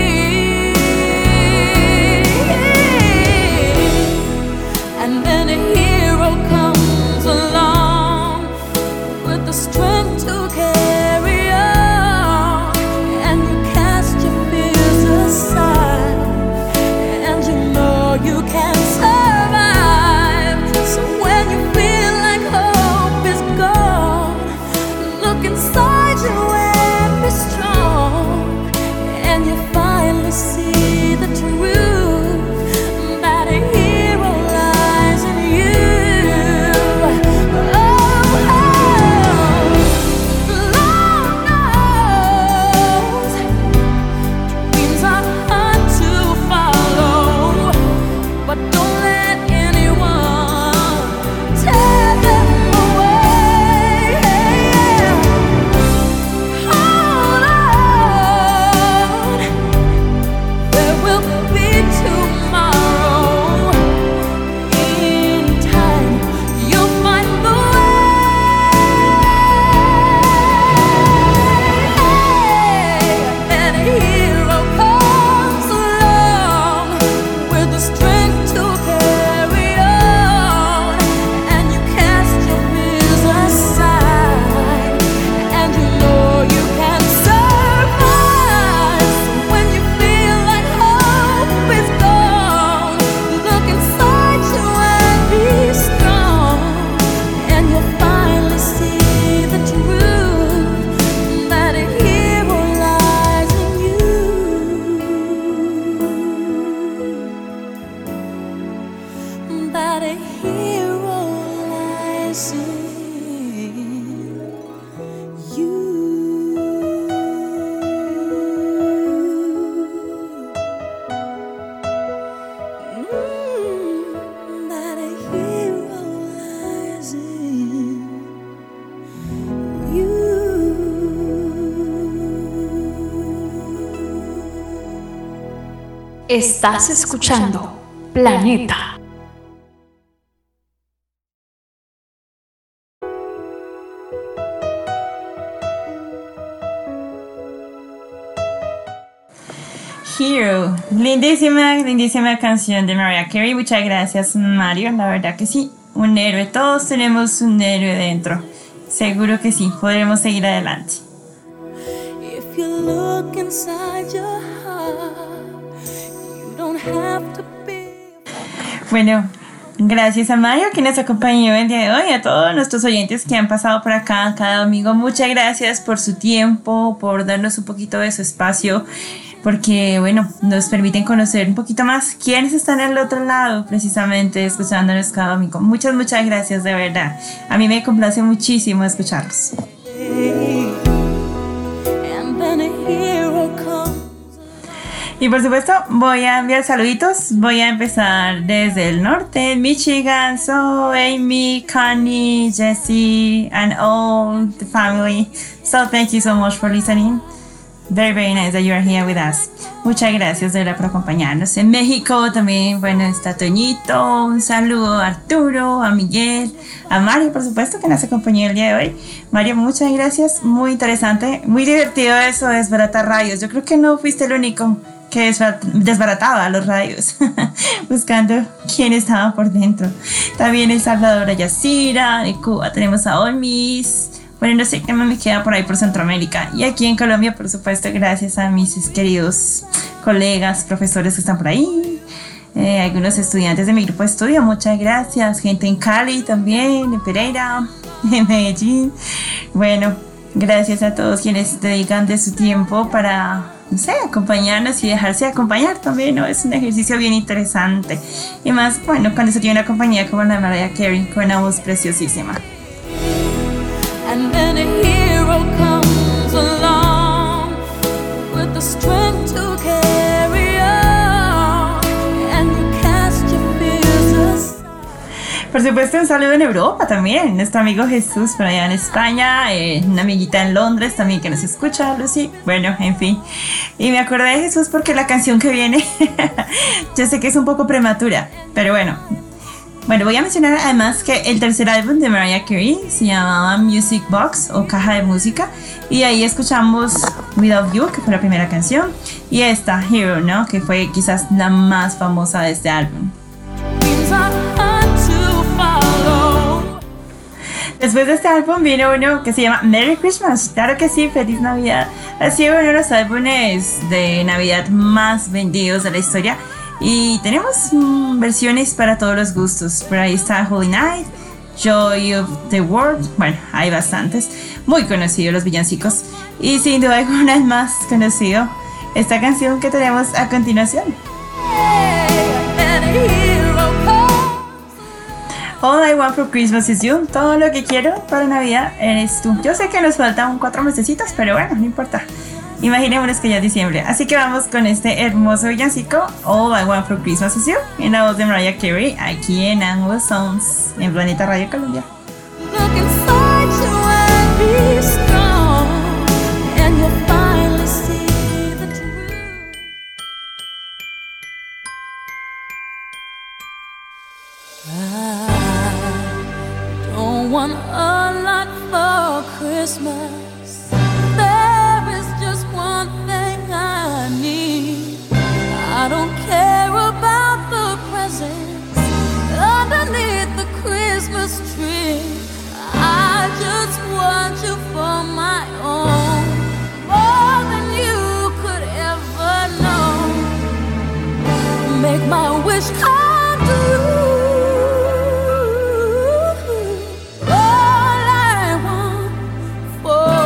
Speaker 7: And then a hero comes along with the strength to carry on, and you cast your fears aside, and you know you can survive. So when you feel like hope is gone, look inside you and be strong, and you finally see the truth, that a hero lies in you. Lord knows dreams are hard to follow, but don't let anyone tear them away. Hold on, there will be tomorrow. In time, you'll find the way. And a hero comes along with the strength to carry on, and you cast your fears aside, and you know you can survive. So when you feel like hope is gone, look inside you and be strong, and you'll finally see the truth, that a hero lies in you, that a hero lies in you. That a hero lies in you.
Speaker 9: Estás escuchando Planeta.
Speaker 6: Hero, lindísima, lindísima canción de Mariah Carey. Muchas gracias, Mario. La verdad que sí, un héroe. Todos tenemos un héroe dentro. Seguro que sí, podremos seguir adelante.
Speaker 7: If you look inside your heart, you don't have to be.
Speaker 6: Bueno, gracias a Mario que nos acompañó el día de hoy, a todos nuestros oyentes que han pasado por acá cada domingo. Muchas gracias por su tiempo, por darnos un poquito de su espacio, porque bueno, nos permiten conocer un poquito más quiénes están al otro lado, precisamente escuchándonos cada domingo. Muchas gracias, de verdad. A mí me complace muchísimo escucharlos. Y por supuesto voy a enviar saluditos. Voy a empezar desde el norte, Michigan. So Amy, Connie, Jessie, and all the family. So thank you so much for listening. Very, very nice that you are here with us. Muchas gracias de verdad por acompañarnos. En México también, bueno, está Toñito. Un saludo a Arturo, a Miguel, a Mario, por supuesto, que nos acompañó el día de hoy. Mario, muchas gracias. Muy interesante, muy divertido eso de desbaratar radios. Yo creo que no fuiste el único que desbarataba los radios, buscando quién estaba por dentro. También El Salvador a Yacira, de Cuba tenemos a Olmis. Bueno, no sé qué más me queda por ahí por Centroamérica. Y aquí en Colombia, por supuesto, gracias a mis queridos colegas, profesores que están por ahí. Algunos estudiantes de mi grupo de estudio, muchas gracias. Gente en Cali también, en Pereira, en Medellín. Bueno, gracias a todos quienes dedican de su tiempo para, no sé, acompañarnos y dejarse acompañar también, ¿no? Es un ejercicio bien interesante. Y más, bueno, cuando se tiene una compañía como la de Mariah Carey, con una voz preciosísima.
Speaker 7: And then a hero comes along with the strength to carry on, and you cast your fears aside.
Speaker 6: Por supuesto, un saludo en Europa también. Nuestro amigo Jesús por allá en España, una amiguita en Londres también que nos escucha, Lucy. Bueno, en fin. Y me acordé de Jesús porque la canción que viene, yo sé que es un poco prematura, pero bueno. Bueno, voy a mencionar además que el tercer álbum de Mariah Carey se llamaba Music Box o Caja de Música, y ahí escuchamos Without You, que fue la primera canción, y esta, Hero, ¿no? Que fue quizás la más famosa de este álbum. Después de este álbum vino uno que se llama Merry Christmas. Claro que sí, Feliz Navidad. Ha sido uno de los álbumes de Navidad más vendidos de la historia. Y tenemos versiones para todos los gustos. Por ahí está Holy Night, Joy of the World. Bueno, hay bastantes. Muy conocidos los villancicos. Y sin duda alguna el más conocido, esta canción que tenemos a continuación. All I Want for Christmas is You. Todo lo que quiero para Navidad eres tú. Yo sé que nos faltan 4 mesecitos, pero bueno, no importa. Imaginémonos que ya es diciembre. Así que vamos con este hermoso villancico, All I Want for Christmas is You, en la voz de Mariah Carey, aquí en Anglo Sounds, en Planeta Radio Colombia.
Speaker 7: I don't want a lot for Christmas. I don't care about the presents underneath the Christmas tree. I just want you for my own, more than you could ever know. Make my wish come true. All I want for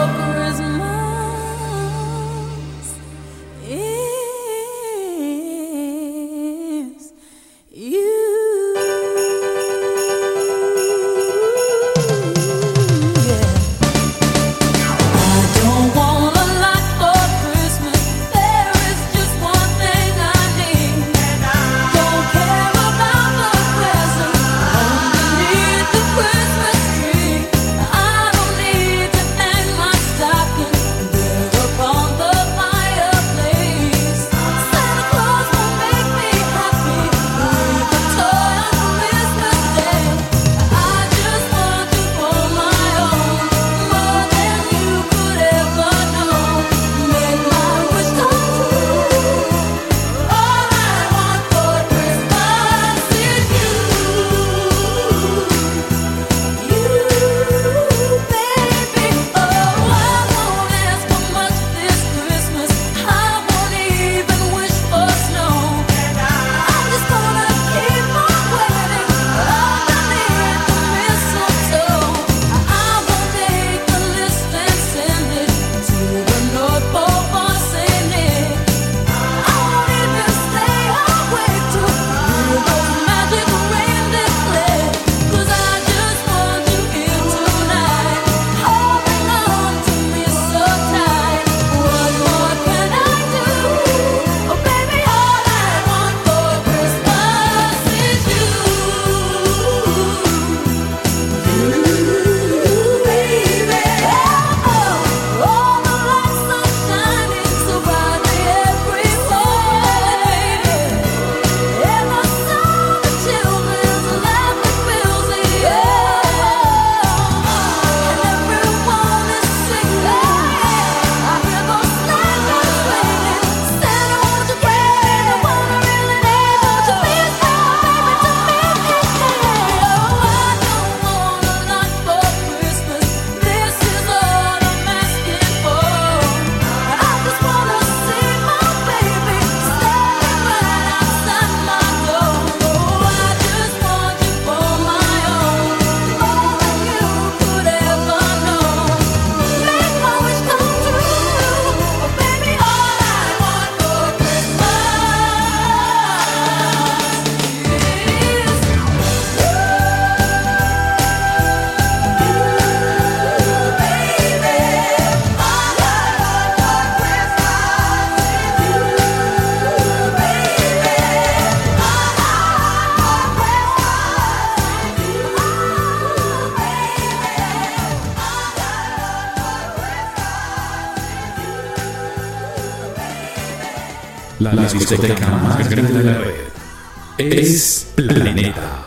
Speaker 1: la discoteca más grande de la red. Es Planeta.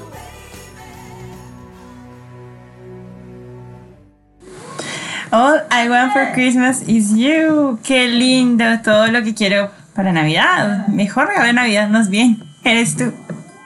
Speaker 6: All I want for Christmas is you. Qué lindo, todo lo que quiero para Navidad. Mejor regalo de Navidad, más bien, eres tú.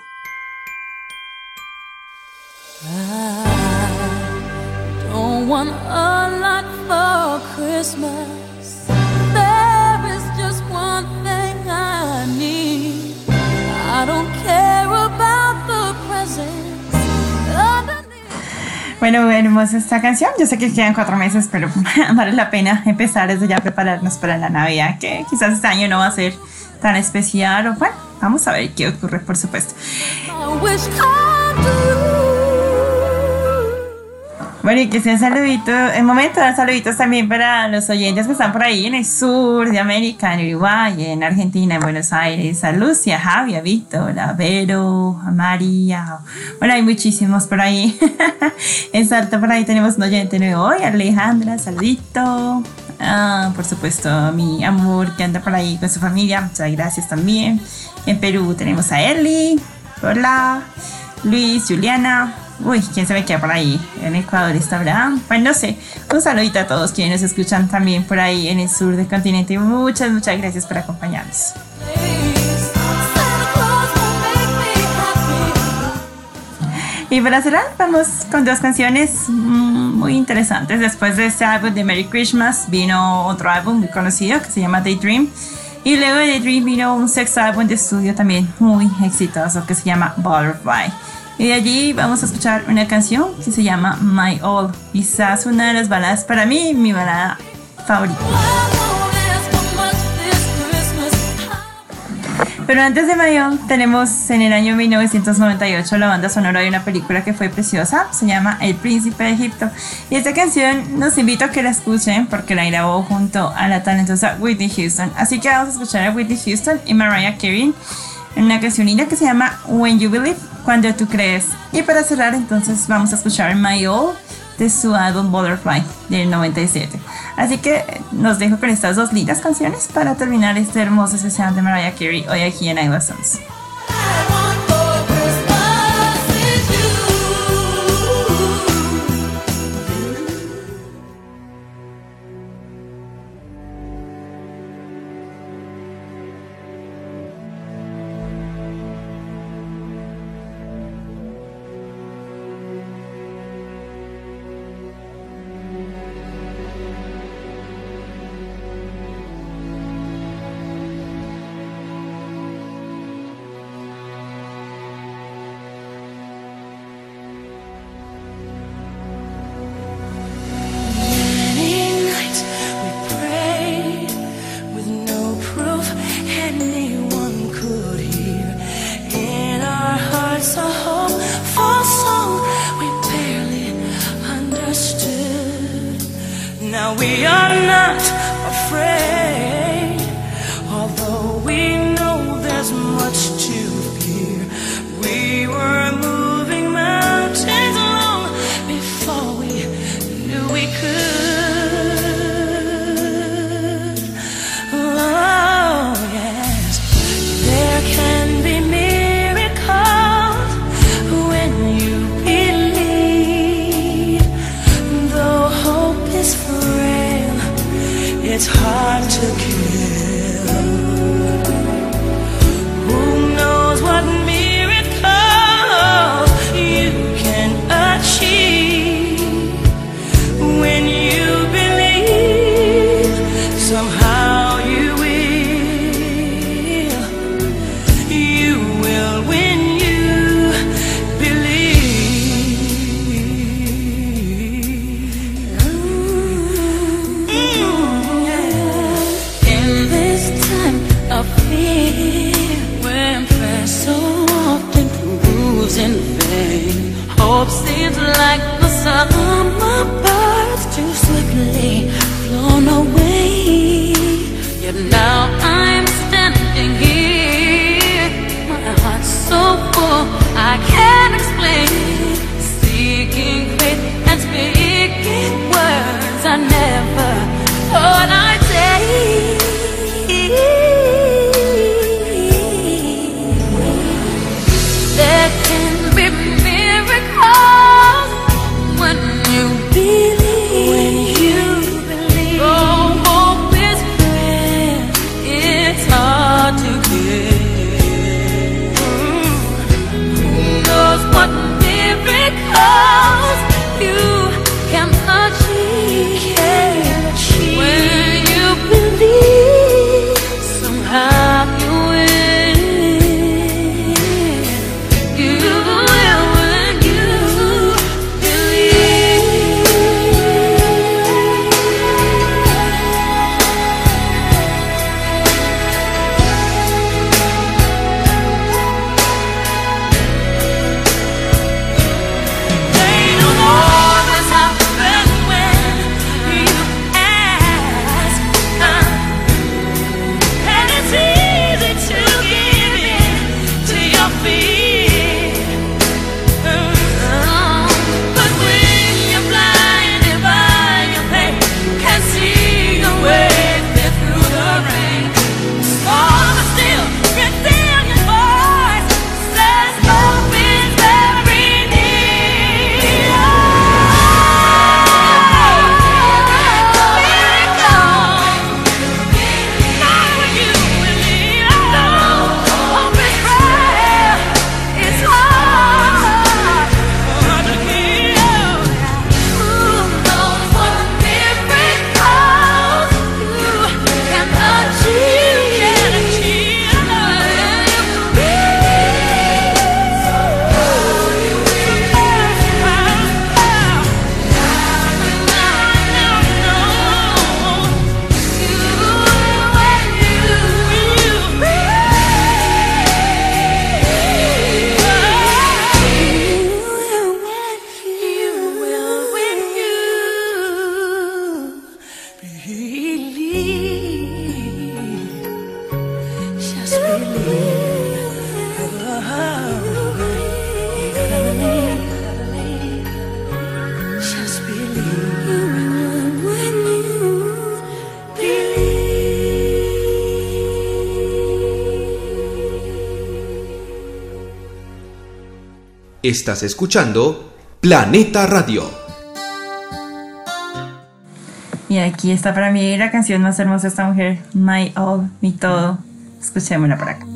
Speaker 7: I don't want a lot for Christmas. There is just one thing I need. I don't care about the presents underneath.
Speaker 6: Bueno, hermosa esta canción. Yo sé que quedan 4 meses, pero vale la pena empezar desde ya a prepararnos para la Navidad, que quizás este año no va a ser tan especial. O bueno, vamos a ver qué ocurre, por supuesto.
Speaker 7: My wish come true.
Speaker 6: Bueno, y que sea saludito, el momento de dar saluditos también para los oyentes que están por ahí en el sur de América, en Uruguay, en Argentina, en Buenos Aires, a Lucia, a Javi, a Víctor, a Vero, a María. Bueno, hay muchísimos por ahí. En Salta por ahí tenemos un oyente nuevo hoy, Alejandra, saludito. Por supuesto, a mi amor que anda por ahí con su familia, muchas gracias también. En Perú tenemos a Eli, hola, Luis, Juliana. Uy, ¿quién se me queda por ahí? En Ecuador está Abraham. Bueno, no sé. Un saludito a todos quienes nos escuchan también por ahí en el sur del continente. Muchas gracias por acompañarnos. Y para cerrar, vamos con 2 canciones muy interesantes. Después de este álbum de Merry Christmas vino otro álbum muy conocido que se llama Daydream. Y luego de Daydream vino un sexto álbum de estudio también muy exitoso que se llama Butterfly. Y de allí vamos a escuchar una canción que se llama My All. Quizás una de las baladas, para mí, mi balada favorita. Pero antes de My All, tenemos en el año 1998 la banda sonora de una película que fue preciosa. Se llama El Príncipe de Egipto. Y esta canción nos invito a que la escuchen porque la grabó junto a la talentosa Whitney Houston. Así que vamos a escuchar a Whitney Houston y Mariah Carey en una cancionilla que se llama When You Believe, Cuando Tú Crees. Y para cerrar entonces vamos a escuchar My All de su álbum Butterfly del 97. Así que nos dejo con estas 2 lindas canciones para terminar este hermoso especial de Mariah Carey hoy aquí en I Was Songs.
Speaker 10: Now we are not afraid, although we know there's much to fear. We were moving mountains long before we knew we could. Oh yes, there can be miracles when you believe. Though hope is frail, it's hard to kill. Who knows what miracle you can achieve when you believe. Somehow you will when you believe. In this time of fear, when prayer so often proves in vain, hope seems like the summer birds too swiftly flown away. Yet now I'm standing here, my heart's so full I can't explain, seeking faith and speaking words I never thought I'd say.
Speaker 5: Estás escuchando Planeta Radio.
Speaker 6: Y aquí está para mí la canción más hermosa de esta mujer, My All, mi todo. Escuchémosla por acá.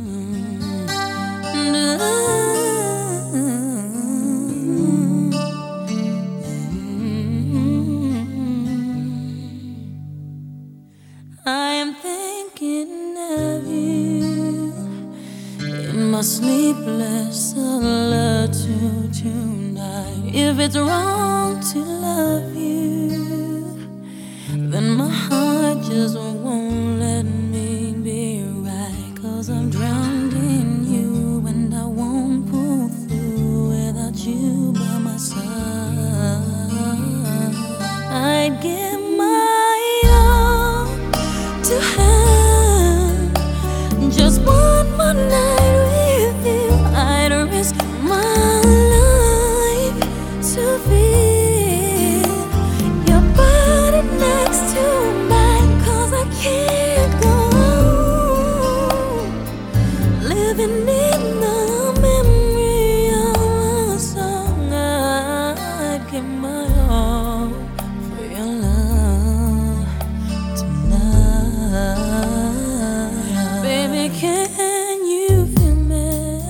Speaker 10: I am thinking of you in my sleepless solitude tonight. If it's wrong to love you, then my heart just won't let me be right. 'Cause I'm drowned in you and I won't pull through without you by my side. I'd give my all to have just one more night with you. I'd risk my life to feel your body next to mine. 'Cause I can't go on living in the memory of a song. I'd give my all for your love tonight. Baby, can you feel me?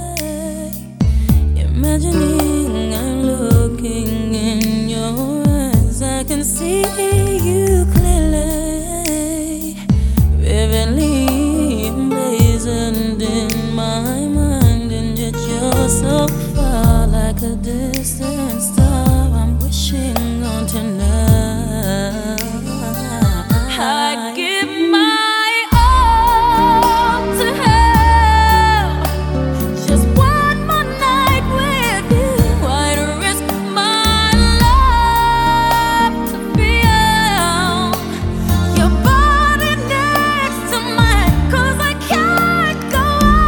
Speaker 10: Imagining I'm looking in your eyes. I can see you clearly, vividly emblazoned in my mind. And yet you're so far, like a distant star I'm wishing on tonight. I give my all to have just one more night with you. I'd risk my life to feel your body next to mine. 'Cause I can't go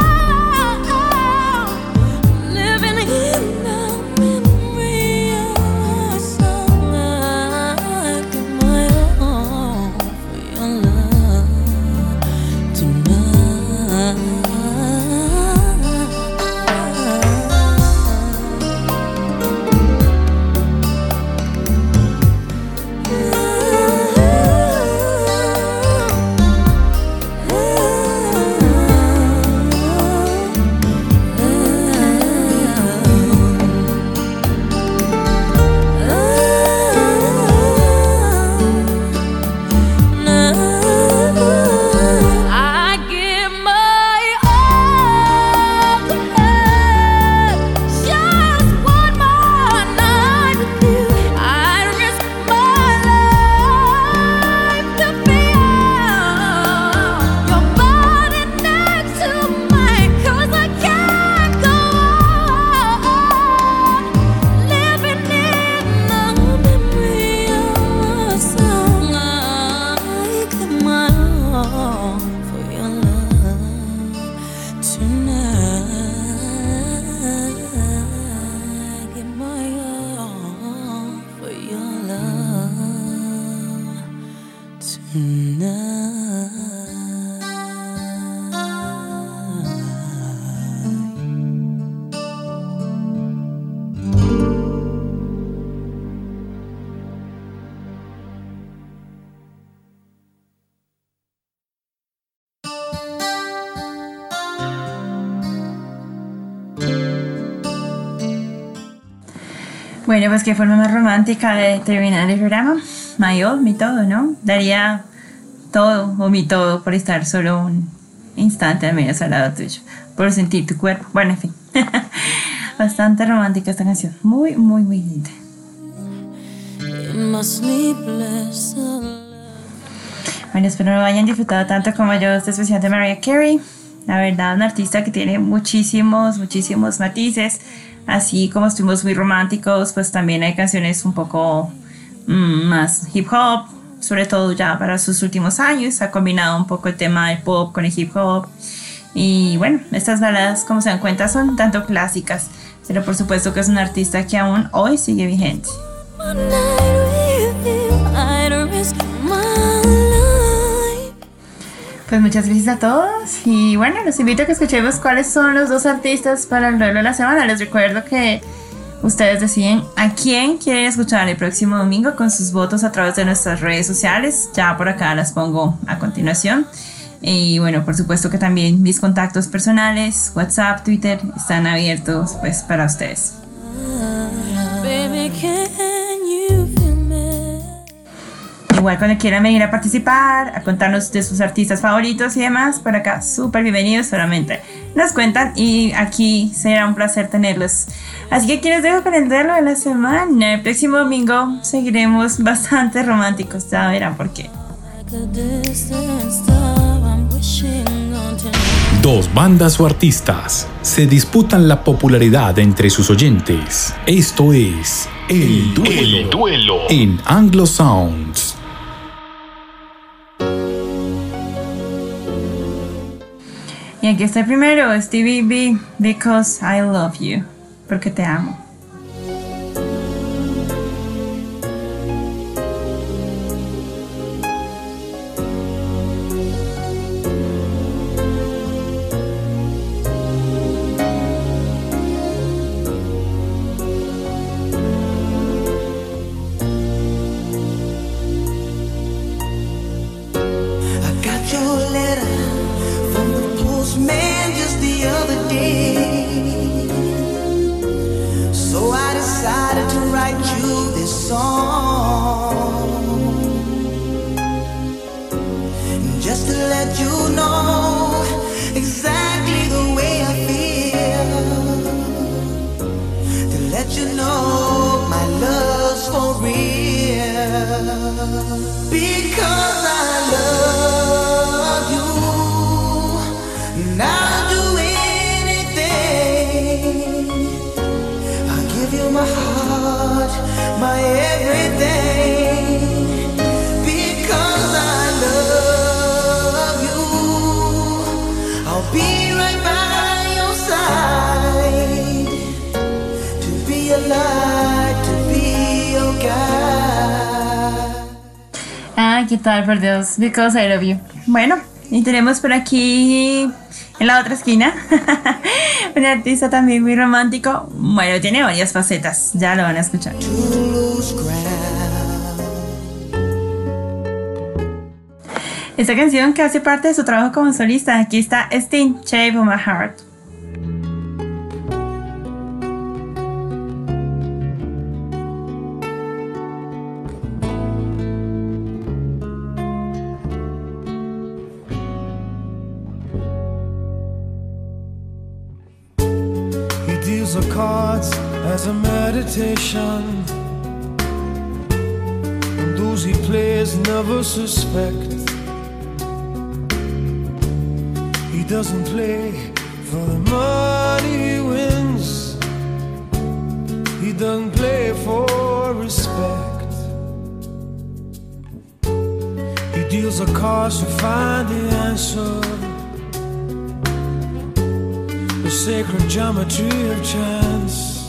Speaker 10: on living in the memory of a song. I give my all for your love tonight. I give my all to have just one more night with you. I'd risk my life to feel your body next to mine. 'Cause I can't go on living in the memory of a song. I give my all for your love tonight. Give my all for your love tonight.
Speaker 6: Bueno, pues qué forma más romántica de terminar el programa. My all, mi todo, ¿no? Daría todo o mi todo por estar solo un instante al menos al lado tuyo, por sentir tu cuerpo. Bueno, en fin. Bastante romántica esta canción. Muy, muy, muy linda.
Speaker 10: In my sleepless
Speaker 6: Bueno, espero lo hayan disfrutado tanto como yo este especial de Mariah Carey. La verdad, una artista que tiene muchísimos matices. Así como estuvimos muy románticos, pues también hay canciones un poco más hip hop, sobre todo ya para sus últimos años. Ha combinado un poco el tema del pop con el hip hop. Y bueno, estas baladas, como se dan cuenta, son tanto clásicas, pero por supuesto que es una artista que aún hoy sigue vigente. Pues muchas gracias a todos y bueno, los invito a que escuchemos cuáles son los dos artistas para el duelo de la semana. Les recuerdo que Ustedes deciden a quién quieren escuchar el próximo domingo con sus votos a través de nuestras redes sociales. Ya por acá las pongo a continuación. Y bueno, por supuesto que también mis contactos personales, WhatsApp, Twitter, están abiertos pues para ustedes.
Speaker 10: Baby, can you feel me?
Speaker 6: Igual cuando quieran venir a participar, a contarnos de sus artistas favoritos y demás, por acá súper bienvenidos, solamente nos cuentan y aquí será un placer tenerlos. Así que aquí les dejo con el duelo de la semana. El próximo domingo seguiremos bastante románticos, ya verán por qué.
Speaker 1: Dos bandas o artistas se disputan la popularidad entre sus oyentes. Esto es El Duelo en Anglo Sounds.
Speaker 6: Y aquí está el primero, Stevie B, Because I Love You, porque te amo. ¿Qué tal, por Dios? Because I love you. Bueno, y tenemos por aquí en la otra esquina un artista también muy romántico. Bueno, tiene varias facetas, ya lo van a escuchar. Esta canción que hace parte de su trabajo como solista. Aquí está Sting, Shape of My Heart.
Speaker 11: The cards as a meditation, and those he plays never suspect. He doesn't play for the money he wins, he doesn't play for respect. He deals the cards to find the answer, the sacred geometry of chance,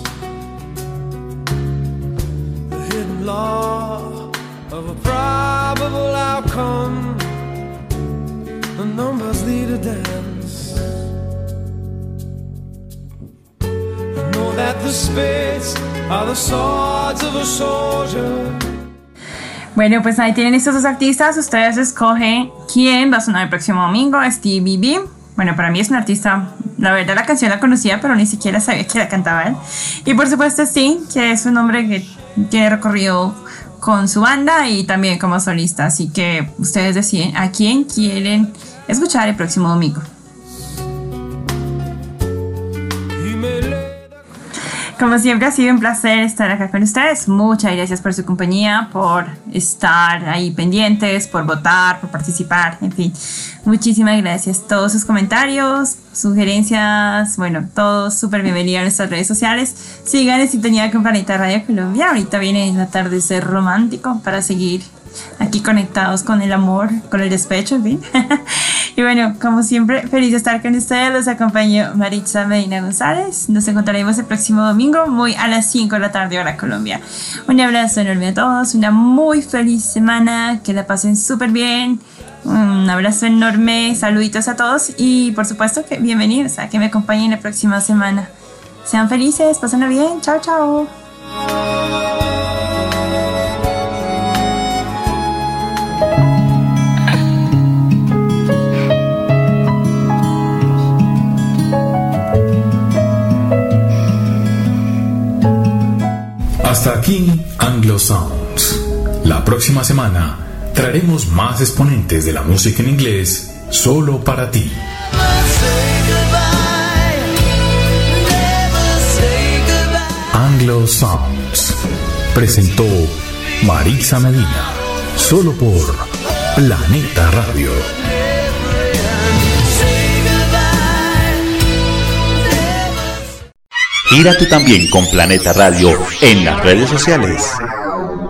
Speaker 11: the hidden law of a probable outcome. The numbers lead a dance. I know that the spades are the swords of a soldier.
Speaker 6: Bueno, pues ahí tienen estos dos artistas. Ustedes escogen quién va a sonar el próximo domingo. Stevie B. Bueno, para mí es un artista, la verdad la canción la conocía, pero ni siquiera sabía que la cantaba él. Y por supuesto Sting, que es un hombre que tiene recorrido con su banda y también como solista. Así que ustedes deciden a quién quieren escuchar el próximo domingo. Como siempre ha sido un placer estar acá con ustedes. Muchas gracias por su compañía, por estar ahí pendientes, por votar, por participar, en fin. Muchísimas gracias. Todos sus comentarios, sugerencias, bueno, todos súper bienvenidos a nuestras redes sociales. Sigan en sintonía con Planeta Radio Colombia. Ahorita viene el atardecer romántico para seguir aquí conectados con el amor, con el despecho, en fin. Y bueno, como siempre, feliz de estar con ustedes. Los acompañó Maritza Medina González. Nos encontraremos el próximo domingo, muy a las 5 de la tarde, hora Colombia. Un abrazo enorme a todos, una muy feliz semana, que la pasen súper bien. Un abrazo enorme, saluditos a todos y por supuesto que bienvenidos a que me acompañen la próxima semana. Sean felices, pásenlo bien. Chao, chao.
Speaker 1: Hasta aquí Anglo Sounds. La próxima semana traeremos más exponentes de la música en inglés solo para ti. Anglo Sounds presentó Maritza Medina, solo por Planeta Radio.
Speaker 3: Gira tú también con Planeta Radio en las redes sociales.